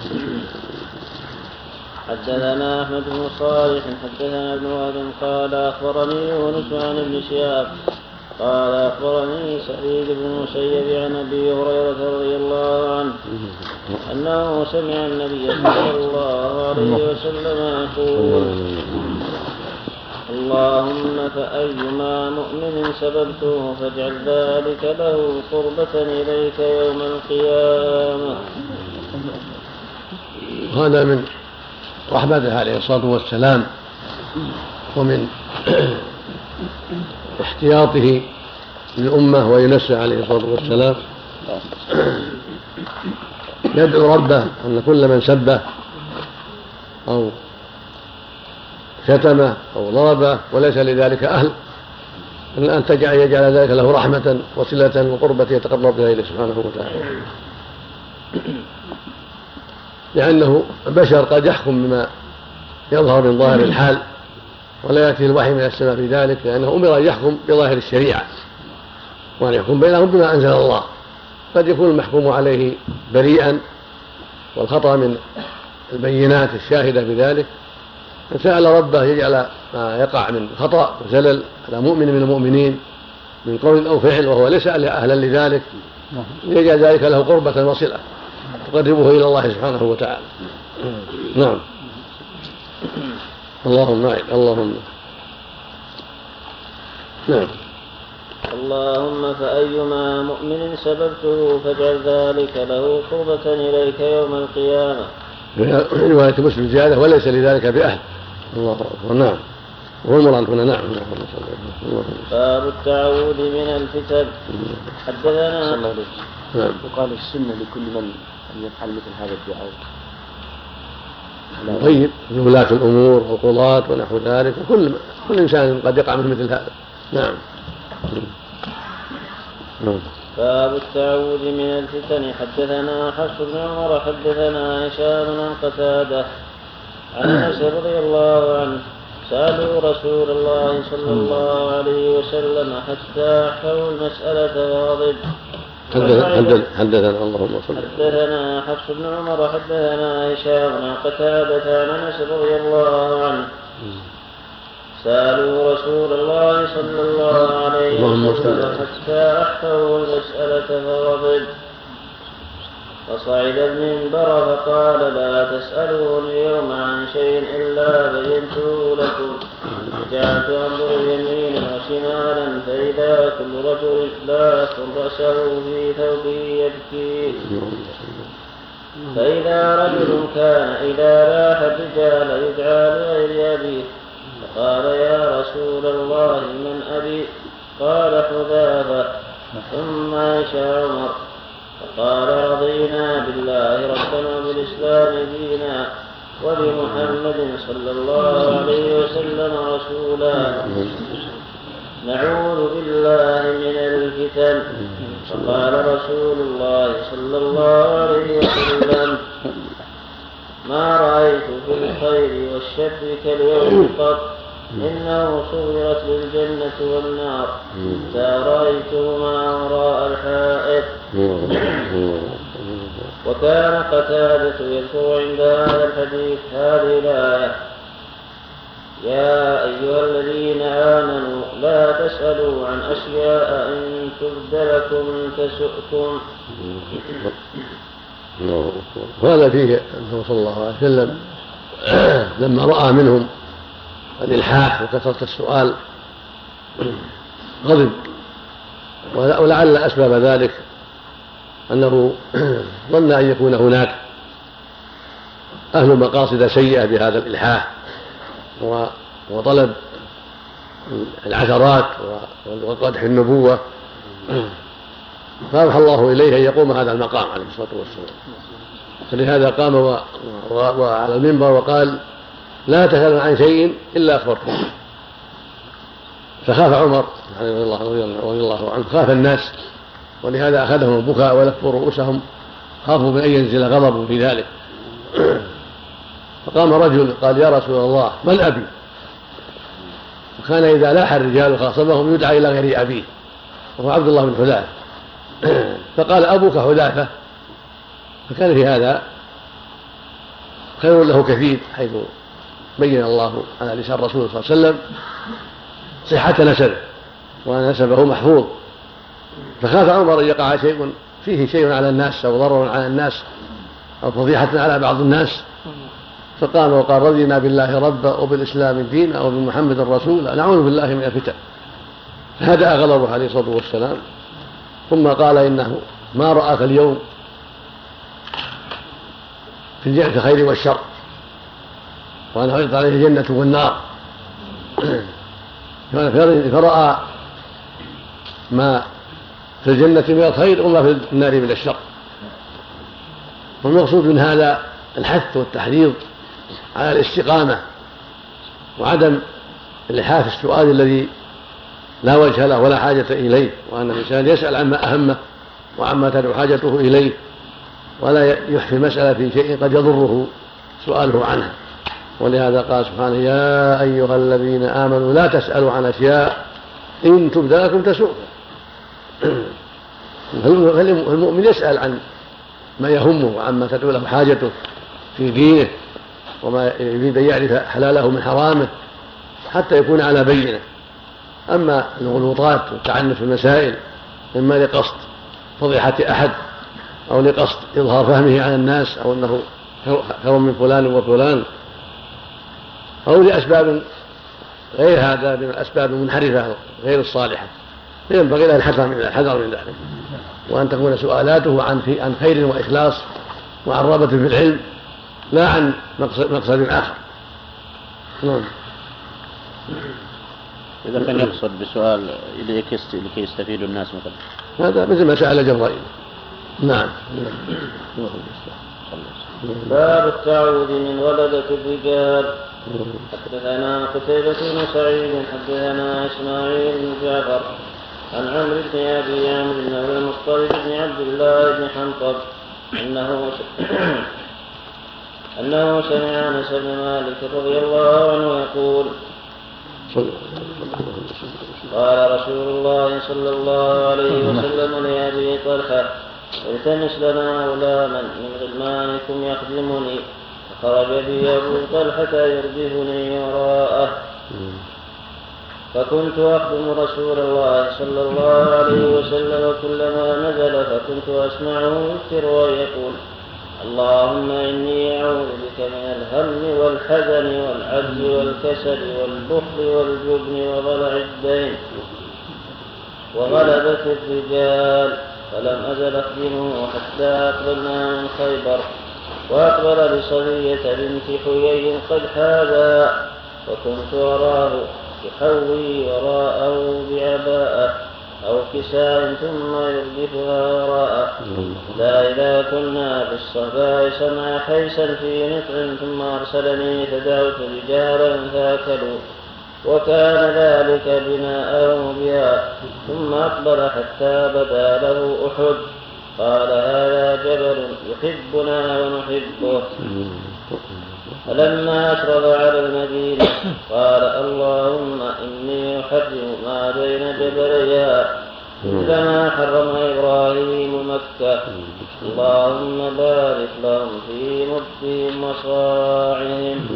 حدثنا أحمد بن صالح حدثنا ابن وهب قال أخبرني يونس عن ابن شهاب قال أخبرني سعيد بن المسيب عن أبي هريرة رضي الله عنه أنه سمع النبي صلى الله عليه وسلم يقول: اللهم فأيما مؤمن سببته فاجعل ذلك له قربة إليك يوم القيامة. هذا من رحمته عليه الصلاة والسلام ومن احتياطه للأمة وينسى عليه الصلاة والسلام يدعو ربه أن كل من سبه أو شتمه أو ضربه وليس لذلك أهل أن يجعل ذلك له رحمة وصلة وقربة يتقرب بها إليه سبحانه وتعالى، لأنه بشر قد يحكم بما يظهر من ظاهر الحال ولا يأتي الوحي من السماء في ذلك، لأنه أمر أن يحكم بظاهر الشريعة وأن يحكم بينهم بما أنزل الله. قد يكون المحكوم عليه بريئا والخطأ من البينات الشاهدة بذلك، فسأل ربه يجعل ما يقع من خطأ وزلل على مؤمن من المؤمنين من قول أو فعل وهو ليس أهلا لذلك، يجعل ذلك له قربة وصلة تقربه إلى الله سبحانه وتعالى. نعم. اللهم نعم. اللهم فأيما مؤمن سببته فاجعل ذلك له قربة إليك يوم القيامة. رواية مسلم زيادة وليس لذلك بأهل. الله أكبر. نعم. هو المراد هنا. نعم. باب التعوذ من الفتن. حدثنا نعم. وقال السنة لكل من يفعل مثل هذا الدعاء. طيب ولاة الأمور والقضاة ونحو ذلك وكل إنسان قد يقع من مثل هذا. نعم. باب التعوذ من الفتن. حدثنا حفص بن عمر حدثنا هشام عن قتادة عن أنس رضي الله عنه سألوا رسول الله صلى الله عليه وسلم حتى أحكوا المسألة غاضب. حدثنا اللهم صل. حدثنا حفص بن عمر حدثنا هشام عن قتادة عن أنس رضي الله عنه سألوا رسول الله صلى الله عليه وسلم حتى أحكوا المسألة فغضب. فصعد المنبر فقال لا تسألوني اليوم عن شيء إلا بينته لكم. رجعت أنظر يمينا وشمالا فإذا كل رجل لاف رأسه في ثوبه يبكي. فإذا رجل كان إذا لاح الرجال يدعى لغير أبيه فقال يا رسول الله من أبي؟ قال حذافة. ثم مشى عمر فقال رضينا بالله ربنا وبالإسلام دينا وبمحمد صلى الله عليه وسلم رسولا نعوذ بالله من الفتن. فقال رسول الله صلى الله عليه وسلم ما رأيت في الخير والشر كاليوم قط إنه صورت للجنة والنار رأيتهما وراء الحائط. وكان قتادة يذكر عند هذا الحديث هذه الآية يا أيها الذين آمنوا لا تسألوا عن أشياء إن تبد لكم تسؤكم. وهذا فيه أنه صلى الله عليه وسلم لما رأى منهم الإلحاح وكثرة السؤال غضب، ولعل أسباب ذلك أنه ظن أن يكون هناك أهل مقاصد سيئة بهذا الإلحاح وطلب العثرات وقدح النبوة، فأوحى الله إليه أن يقوم هذا المقام عليه الصلاة والسلام. فلهذا قام وعلى المنبر وقال لا تسألوا عن شيء إلا أخبرتم. فخاف عمر رضي الله عنه، خاف الناس، ولهذا أخذهم البكاء ولفوا رؤوسهم، خافوا من أن ينزل غضب في ذلك. فقام رجل قال يا رسول الله من أبي؟ وكان إذا لاح الرجال خاصمهم يدعى إلى غير أبيه وهو عبد الله بن حذافة. فقال أبوك حذافة، فكان في هذا خير له كثير، حيث بين الله على لسان الرسول صلى الله عليه وسلم صحة نسبه وأن نسبه محفوظ. فخاف عمر أن يقع شيء فيه شيء على الناس أو ضرر على الناس أو فضيحة على بعض الناس، فقام وقال رضينا بالله ربا وبالإسلام دينا وبمحمد رسولا نعوذ بالله من الفتن. فهدأ غضبه عليه الصلاة والسلام، ثم قال إنه ما رآك اليوم في الخير والشر وأنه عرض عليه الجنة والنار، فرأى ما في الجنة من الخير وما في النار من الشر. والمقصود من هذا الحث والتحريض على الاستقامة وعدم الإلحاح في السؤال الذي لا وجه له ولا حاجة إليه، وأن الإنسان يسأل عما أهمه وعما تدعو حاجته إليه، ولا يحفي المسألة في شيء قد يضره سؤاله عنها. ولهذا قال سبحانه يا أيها الذين آمنوا لا تسألوا عن أشياء إن تبد لكم تسؤكم. المؤمن يسأل عن ما يهمه وعما تدعو له حاجته في دينه وما يريد أن يعرف حلاله من حرامه حتى يكون على بينه. أما الغلوطات والتعنف في المسائل إما لقصد فضيحة أحد أو لقصد إظهار فهمه على الناس أو أنه خير من فلان وفلان أو لأسباب غير هذا من الأسباب المنحرفة غير الصالحة، فينبغي له الحذر من ذلك، وأن تكون سؤالاته عن خير وإخلاص وعن رغبة في العلم لا عن مقصد آخر. إذا كان يقصد بسؤال لكي يستفيد الناس مثلا، هذا مثل ما سأل جبرائيل. نعم. باب التعوذ من غلبة الرجال. حدثنا قتيبة بن سعيد حدثنا إسماعيل بن جعفر عن عمرو بن أبي عمرو بن المطلب بن عبد الله بن حنطب أنه سمع أنس بن مالك رضي الله عنه يقول قال رسول الله صلى الله عليه وسلم لأبي طلحة التمس لنا غلاما من غلمانكم يخدمني، فخرج بي أبو طلحة يردفني وراءه. فكنت أخدم رسول الله صلى الله عليه وسلم كلما نزل فكنت أسمعه يكثر ويقول: اللهم إني أعوذ بك من الهم والحزن والعجز والكسل والبخل والجبن وضلع الدين وغلبة الرجال. فلم أزل أخدمه حتى أقبلنا من خيبر، وأقبل بصفية بنت حيي قد حاذا، وكنت أراه يحوي وراءه بعباءة أو كساء ثم يردفها وراءه، لا إذا كنا بالصفاء سمع حيسا في نطع ثم أرسلني فدعوت رجالا فأكلوا، وكان ذلك بناءه بها، ثم أقبل حتى بدا له أحد، قال: هذا جبل يحبنا ونحبه. فلما أشرف على المدينة قال: اللهم إني أحرم ما بين جبليها مثلما حرم إبراهيم مكة، اللهم بارك لهم في مدهم وصاعهم.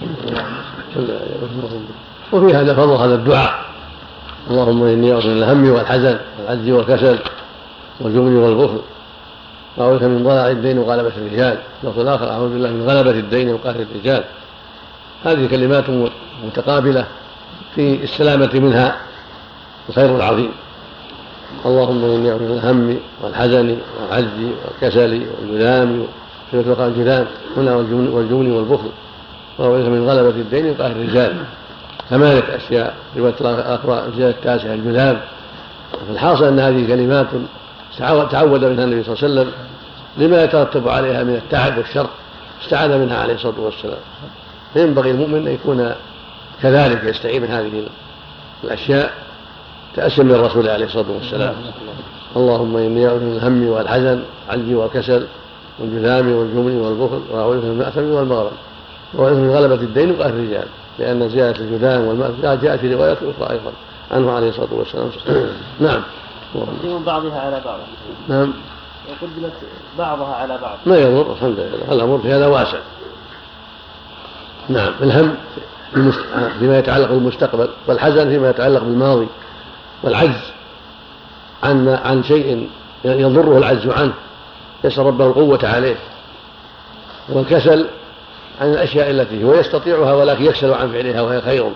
وفي هذا فضل هذا الدعاء: اللهم إني أعوذ من الهم والحزن والعجز والكسل والجبن والبخل، وأعوذ من ضلع الدين وغلبة الرجال. اللفظ الآخر: أعوذ بالله من غلبة الدين وقهر الرجال. هذه كلمات متقابلة في السلامة منها الخير العظيم. اللهم إني أعوذ من الهم والحزن والعجز والكسل والجذام، في وقع الجذام هنا والجبن والبخل، وأعوذ من غلبة الدين وقهر الرجال. 8 أشياء. رواية الأخرى الزيادة التاسعة الجذام. فالحاصل أن هذه كلمات تعود منها النبي صلى الله عليه وسلم لما يترتب عليها من التعب والشر، استعاذ منها عليه الصلاة والسلام. فينبغي المؤمن أن يكون كذلك، يستعين من هذه الأشياء تأسيا من الرسول عليه الصلاة والسلام. اللهم إني أعوذ من الهم والحزن والعجز والكسل والجذام والجبن والبخل، وأعوذ من المأثم والمغرم، وأعوذ من غلبة الدين وقهر الرجال، لأن زيادة الجذام والمأثم جاءت في روايات أخرى أيضا عنه عليه الصلاة والسلام. نعم. يقدم بعضها على بعض. نعم. يقدم بعضها على بعض. ما يضر، الحمد لله، الأمر في هذا واسع. نعم. الهم فيما يتعلق بالمستقبل، والحزن فيما يتعلق بالماضي، والعجز عن شيء يضره العجز عنه، يسأل ربه القوة عليه، والكسل عن الأشياء التي هو يستطيعها ولكن يكسل عن فعلها وهي خير.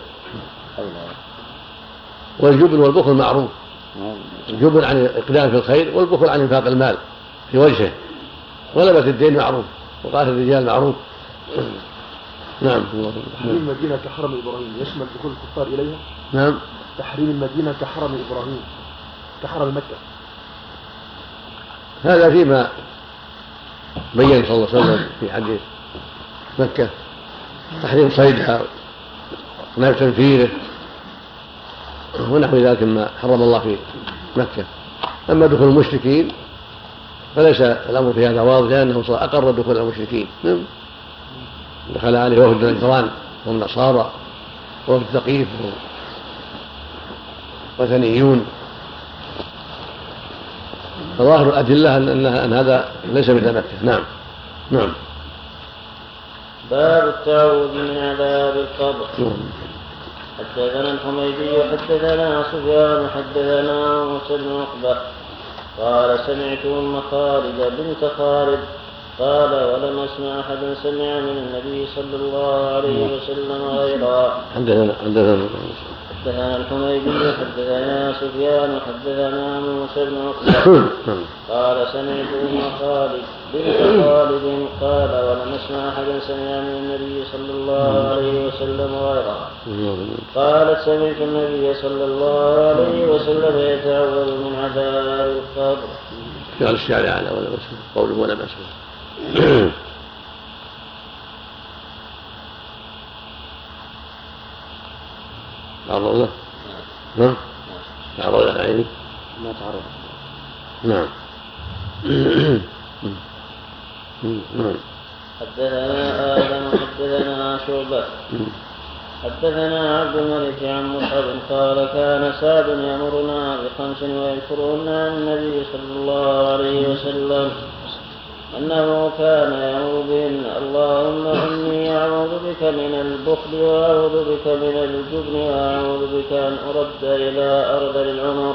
والجبن والبخل معروف، الجبن عن الإقدام في الخير، والبخل عن إنفاق المال في وجهه. غلبة الدين معروف، وقهر الرجال معروف. نعم. تحريم المدينة كحرم إبراهيم يشمل دخول الكفار إليها؟ نعم. تحريم المدينة كحرم إبراهيم كحرم مكة، هذا فيما بين صلى الله عليه وسلم في حديث مكة، تحريم صيدها ونهي تنفيره ونحو ذلك ما حرم الله في مكة. أما دخول المشركين فليس الأمر في هذا واضح، لأنه أقر دخول المشركين. دخل عليه وفد نجران وهم نصارى، وفد ثقيف وثنيون، فظاهر الأدلة أن هذا ليس مثل مكة. نعم. نعم. باب التعوذ من عذاب القبر. حدثنا الحميدي حدثنا سفيان حدثنا موسى بن عقبة قال: سمعت أم خالد بنت خالد قال: ولم أسمع أحدا سمع من النبي صلى الله عليه وسلم غيرها. حدثنا الحميدي حدثنا سفيان حدثنا موسى بن عقبة قال: سمعت أم خالد بنت خالد قال: ولم أسمع أحدا سمع من النبي صلى الله عليه وسلم غيرها. قالت: سمعت النبي صلى الله عليه وسلم يتعوذ من عذاب القبر. قال الشارع على ولا بس قوله ولا بس. تعرض له؟ نعم. تعرض له عيني؟ ما تعرض. نعم. نعم. حدثنا آدم حدثنا شعبة حدثنا عبد الملك عن مصعب قال: كان سعد يأمرنا ب5 ويذكرهن عن النبي صلى الله عليه وسلم. أنه كان يأمر بهن: اللهم إني أعوذ بك من البخل وأعوذ بك من الجبن وأعوذ بك أن أرد إلى أرذل العمر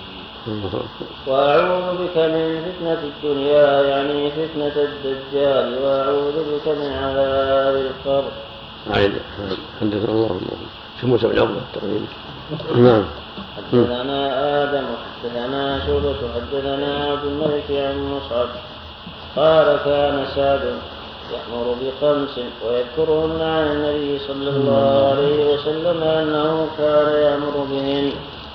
وأعوذ بك من فتنة الدنيا يعني فتنة الدجال وأعوذ بك من عذاب القبر. حدثنا الله شو موسى بن عقبة تقريبا. نعم. حدثنا آدم وحدثنا شعبة حدثنا عبد الملك عن مصعب قال: كان سعد يأمر بخمس ويذكرهن عن النبي صلى الله عليه وسلم أنه كان يأمر بهن: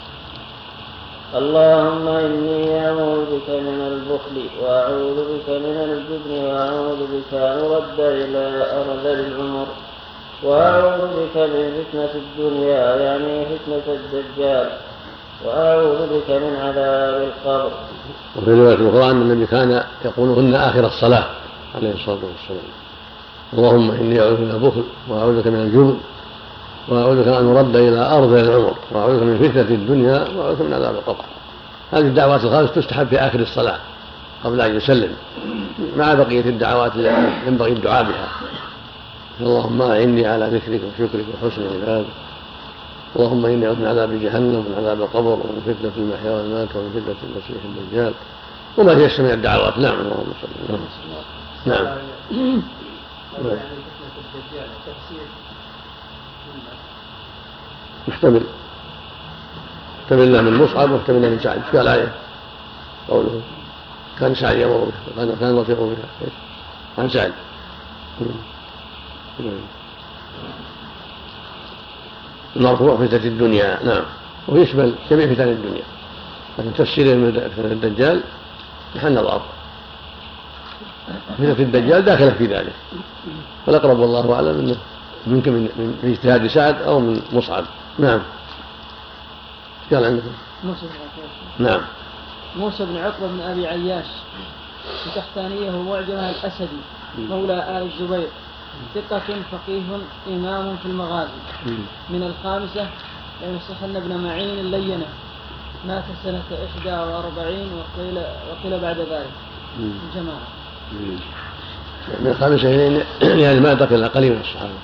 اللهم إني أعوذ بك من البخل وأعوذ بك من الجبن وأعوذ بك أن أرد إلى أرذل العمر وأعوذ بك من فتنة الدنيا يعني فتنة الدجال وأعوذ بك من عذاب القبر. وفي رواية الأخرى أن النبي كان يقولهن آخر الصلاة عليه الصلاة والسلام: اللهم إني أعوذ بك من البخل وأعوذ بك من الجبن وأعوذ بك أن أرد إلى أرذل العمر وأعوذ بك من فتنة الدنيا وأعوذ بك من عذاب القبر. هذه الدعوات الخمس تستحب في آخر الصلاة قبل أن يسلم مع بقية الدعوات التي ينبغي الدعاء بها: اللهم أعني على ذكرك وشكرك وحسن عبادك، اللهم إني أعوذ من عذاب جهنم ومن عذاب القبر ومن فتنة المحيا والممات ومن فتنة المسيح الدجال وما تيسر من الدعوات. نعم. اللهم صل. نعم. محتمل له من مصعب واحتمل له من سعد. ايش قال عليه؟ قوله كان سعد يأمر به، كان رفيق به عن سعد. المرفوع فتنة الدنيا. نعم. ويشمل جميع فتن الدنيا، لكن تفسيره من فتنة الدجال محل نظر. فتنة الدجال داخلة في ذلك، والأقرب والله أعلم أنه يمكن من اجتهاد سعد أو من مصعب. نعم. قال عندكم نعم. موسى بن عقبة بن أبي عياش التحتانية معجمة الأسدي مولى آل الزبير ثقة فقيه إمام في المغازي من الخامسة لم يصحن ابن معين اللينة مات سنة 41 وقيل بعد ذلك الجماعة من الخامسة يعني ما دخل إلا قليل من الصحابة.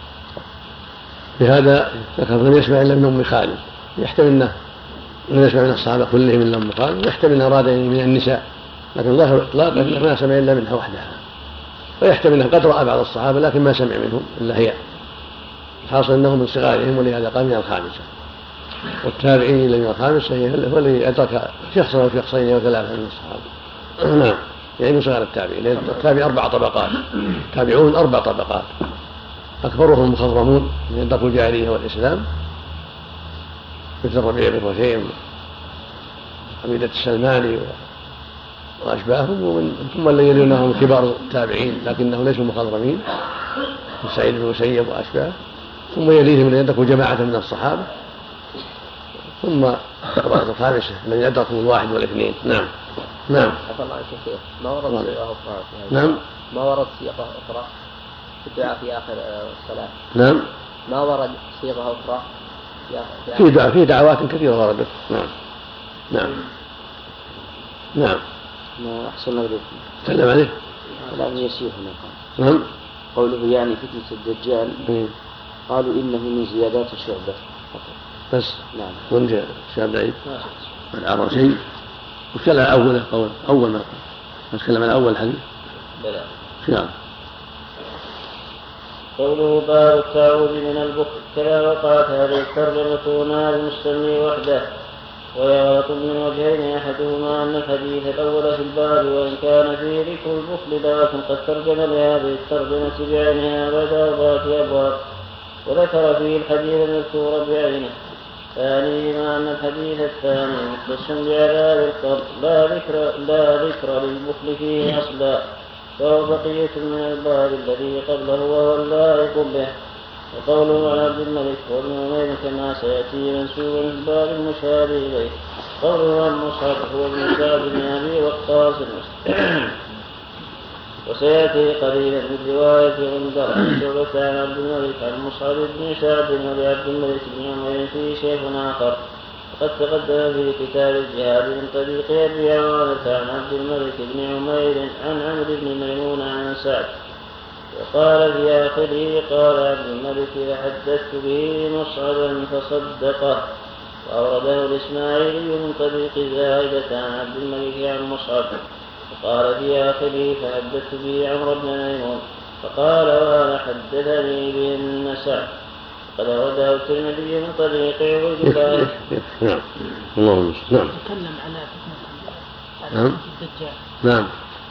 بهذا ذكر لم يسمع إلا من أم خالد، يحتمل أنه لم يسمع من الصحابة كلهم من أم خالد، ويحتمل أنه أراد من النساء، لكن ظاهر الإطلاق أنه ما سمع إلا منها وحدها، ويحتمل أنه قد رأى بعض الصحابة لكن ما سمع منهم إلا هي. حاصل أنه من صغارهم، ولهذا قال من الخامسة. والتابعين إلى من الخامسة هو الذي أدرك شخصا أو شخصين أو ثلاثة من الصحابة. نعم. يعني من صغار التابعين، لأن التابع 4 طبقات، تابعون 4 طبقات، أكبرهم المخضرمون من يدركوا الجاهلية والإسلام مثل الربيع بن خثيم وعبيدة السلماني وأشباههم، ثم الذين يلونهم كبار التابعين لكنهم ليسوا مخضرمين سعيد بن المسيب وأشباه، ثم يليهم من يدركوا جماعة من الصحابة، ثم الطبقة الخامسة من يدركوا 1 و2. نعم. نعم. ما ورد صيغة أخرى؟ نعم. ما ورد صيغة أخرى في الدعاء في آخر الصلاة؟ نعم. ما ورد صيغة أخرى في دعوات كثيرة وردت. نعم. نعم. نعم. ما أحسن نغلق تكلم عليه كلام يسير هنا. نعم. قوله يعني فتنة الدجال قالوا إنه من زيادات الشعبة بس. نعم. وانت شاب بعيد العرشي وتكلم عن أوله أول ما نتكلم عن أول حديث. بلى. نعم. قوله باب التعوذ من البخل. كذا وقعت هذه الترجمة مع المستمع وحده، ويغلط من وجهين: أحدهما أن الحديث الأول في الباب وإن كان فيه ذكر البخل لكن قد ترجم لهذه الترجمة بعينها بعد 4 أبواب وذكر فيه الحديث المذكور بعينه. ثانيهما أن الحديث الثاني مختص بعذاب القبر لا ذكر للبخل فيه أصلا، فهو بقية من الباب الذي قبله وهو اللائق به. وقوله عن عبد الملك وابن عمير كما سيأتي منسوبا في الباب المشار إليه. قوله عن مصعب هو ابن سعد بن أبي وقاص وسيأتي قليلا من رواية غندر عن شعبة عن عبد الملك عن مصعب بن سعد ولعبد الملك بن عمير فيه شيخ آخر وقد تقدم في كتاب الجهاد من طريق أبي عوانة عن عبد الملك بن عمير عن عمرو بن ميمون عن سعد. وقال في آخره قال عبد الملك فحدثت به مصعبا فصدقه. وأورده الإسماعيلي من طريق زائدة عن عبد الملك عن مصعب. وقال في آخره فحدثت به عمرو بن ميمون فقال وأنا حدثني به سعد. قد أورده الترمذي من طريق عبيد الله. نعم اللهم نعم. تكلم على فتنة نعم الدجال. نعم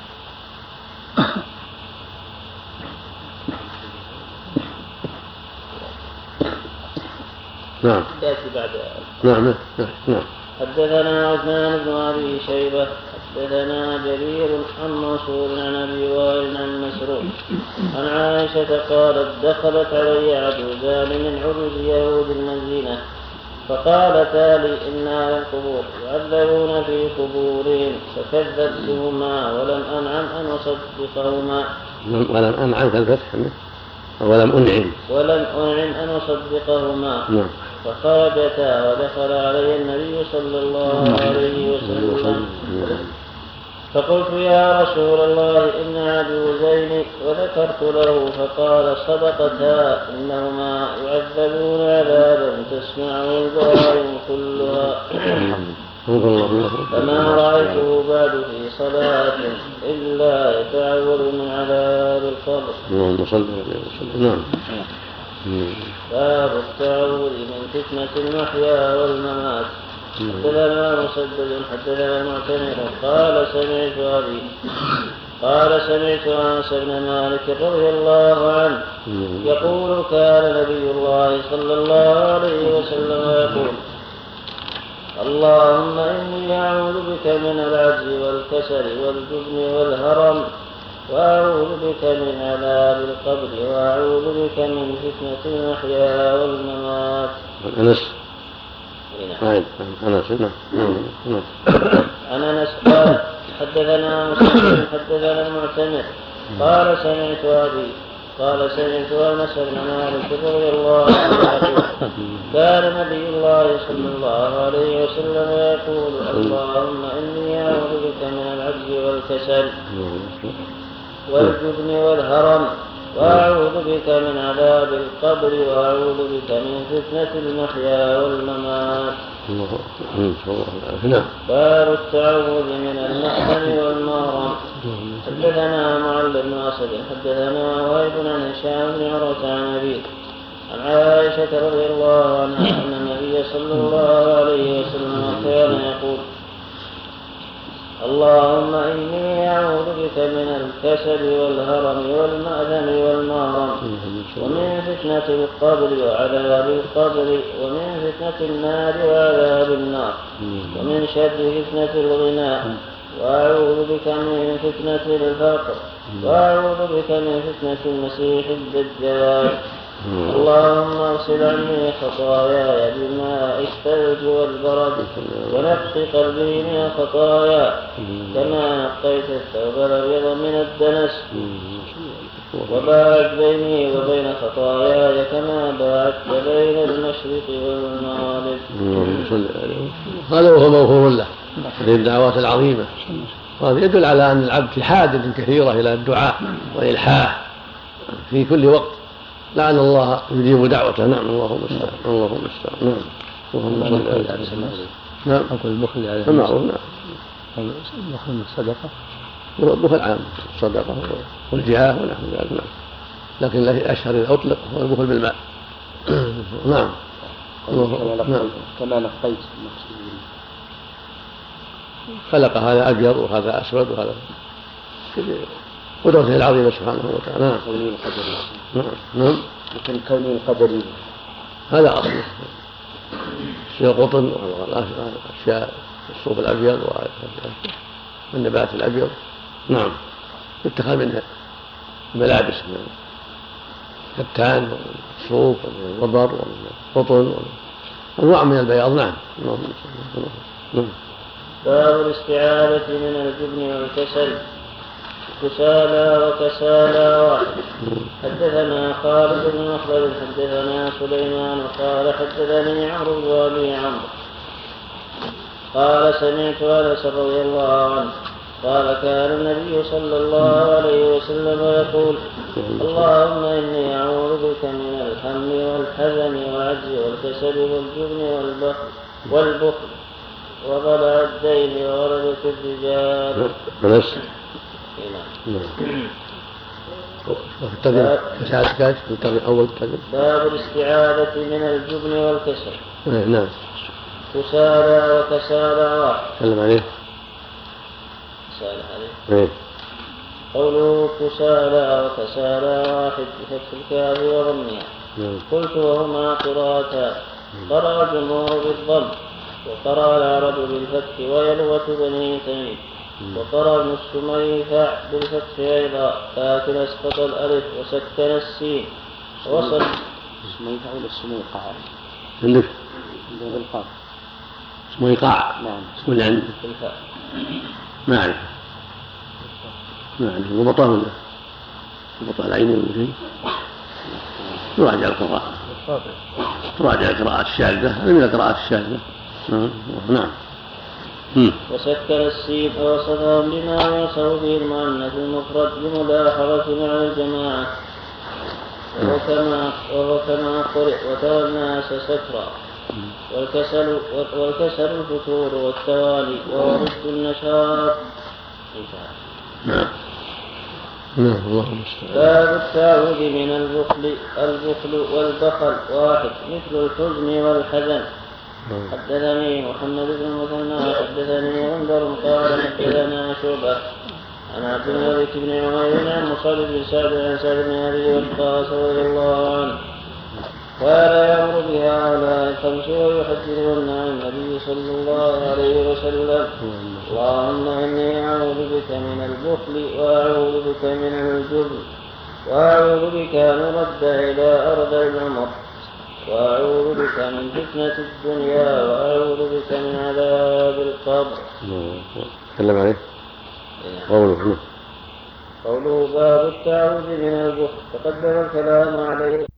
نعم يأتي بعد. نعم نعم. حدثنا عثمان بن أبي شيبة حدثنا جرير عن منصور عن أبي وائل عن مسروق عن عائشة قالت دخلت علي عجوزان من عجوز يهود المدينة فقالتا لي إنا للقبور يعذبون في قبورهم فكذبتهما ولم أنعم أن أصدقهما. ولم أنعم كالفتح ولم أنعم أن أصدقهما. فخرجتا ودخل علي النبي صلى الله عليه وسلم فقلت يا رسول الله إن عجوزين وذكرت له فقال صدقتا إنهما يعذبون عذابا تسمعه البهائم كلها. فما رأيته بعد في صلاة إلا يتعوذ من عذاب القبر. نعم. باب التعوذ من فتنة المحيا والممات. حدثنا مسدد حدثنا معتمر قال سمعت أنس بن مالك رضي الله عنه يقول كان نبي الله صلى الله عليه وسلم يقول اللهم إني أعوذ بك من العجز والكسل والجبن والهرم وأعوذ بك من عذاب القبر وأعوذ بك من فتنة المحيا والممات. عن أنس قال حدثنا مسلم حدثنا المعتمر قال سمعت أنس بن مالك رضي الله عنه كان نبي الله صلى الله عليه وسلم يقول اللهم إني أعوذ بك من العجز والكسل والجبن والهرم وأعوذ بك من عذاب القبر وأعوذ بك من فتنة المحيا والممات. باب التعوذ من المأثم والمغرم. حدثنا معل بن أسد حدثنا وهيب عن هشام بن عروة عن أبيه عن عائشة رضي الله عنها أن النبي صلى الله عليه وسلم كان يقول اللهم إني أعوذ بك من الكسل والهرم والمأثم والمغرم ومن فتنة القبر وعذاب القبر ومن فتنة النار وعذاب النار ومن شر فتنة الغنى وأعوذ بك من فتنة الفقر وأعوذ بك من فتنة المسيح الدجال. اللهم اغسل عني خطاياي بالماء الثلج والبرد ونقي قلبي من الخطايا كما نقيت الثوب الأبيض من الدنس وباعد بيني وبين خطاياي كما باعدت بين المشرق والمغرب. هذا وهو مغفور له هذه الدعوات العظيمة. وهذا يدل على أن العبد في حاجة كثيرة إلى الدعاء والإلحاح في كل وقت لعل الله يجيب دعوته. نعم اللهم استعان. نعم أقول البخل على المعروف. نعم البخل من الصدقة البخل عام الصدقة والجهاد ونحو ذلك. نعم لكن الأشهر إذا أطلق هو البخل بالمال. نعم كما نقيت خلق هذا أبيض وهذا أسود وهذا قدرته العظيمة سبحانه وتعالى. نعم لكن كوني القدري هذا أصله أشياء قطن وأشياء الصوف الأبيض والنبات الأبيض. نعم يتخذ منها الملابس من الكتان والصوف والوبر والقطن أنواع من البياض. نعم. باب الاستعاذة من الجبن والكسل. كسالى وكسالى واحد. حدثنا خالد بن مخلد حدثنا سليمان قال حدثني عمرو بن أبي عمرو قال سمعت أنس رضي الله عنه قال كان النبي صلى الله عليه وسلم يقول اللهم إني أعوذ بك من الهم والحزن والعجز والكسل والجبن والبخل وضلع الدين وغلبة الرجال. باب الاستعاذة من الجبن والكسل. نعم. كسالى وكسالى واحد. تكلم عليه. كسالى عليه. قوله كسالى وكسالى واحد بفتح الكاف وضمها. قلت وهما قراءتان. قرأ الجمهور بالضم وقرأ العرب بالفتح ويلوة بني تميم وقرأ ابن السميفع بالفتح أيضا لكن أسقط الألف وسكن السين وصل السميفع ولا السميقع؟ عندك؟ بالقاف. سميقع. نعم. اسم اللي عندك؟ بالفاء. ما أعرف. وبطأ ولا؟ وبطأ العين ولا شيء؟ تراجع القراءة. تراجع القراءات الشاذة، هذه من القراءات الشاذة. نعم. وسكن السين ووصفهم بما يوصف به المؤنث المفرد لملاحظة مع الجماعة وهو كما قرئ وترى الناس سكرا والكسل الفتور والتوالي وورد النشاط. نعم. اللهم باب التعوذ من البخل والبخل واحد مثل الحزن والحزن. حدثني محمد بن المثنى حدثني غندر قال حدثنا شعبة عن عبد الملك بن عمير عن مصعب بن سعد عن سعد بن ابي وقاص رضي الله عنه قال يأمر بهؤلاء الخمس ويحذرهن عن النبي صلى الله عليه وسلم اللهم إني أعوذ بك من البخل وأعوذ بك من الجبن وأعوذ بك أن أرد إلى أرض العمر وأعوذ بك من فتنة الدنيا وأعوذ بك من عذاب القبر. تكلم عليه. قوله باب التعوذ من البخل تقدم الكلام عليه.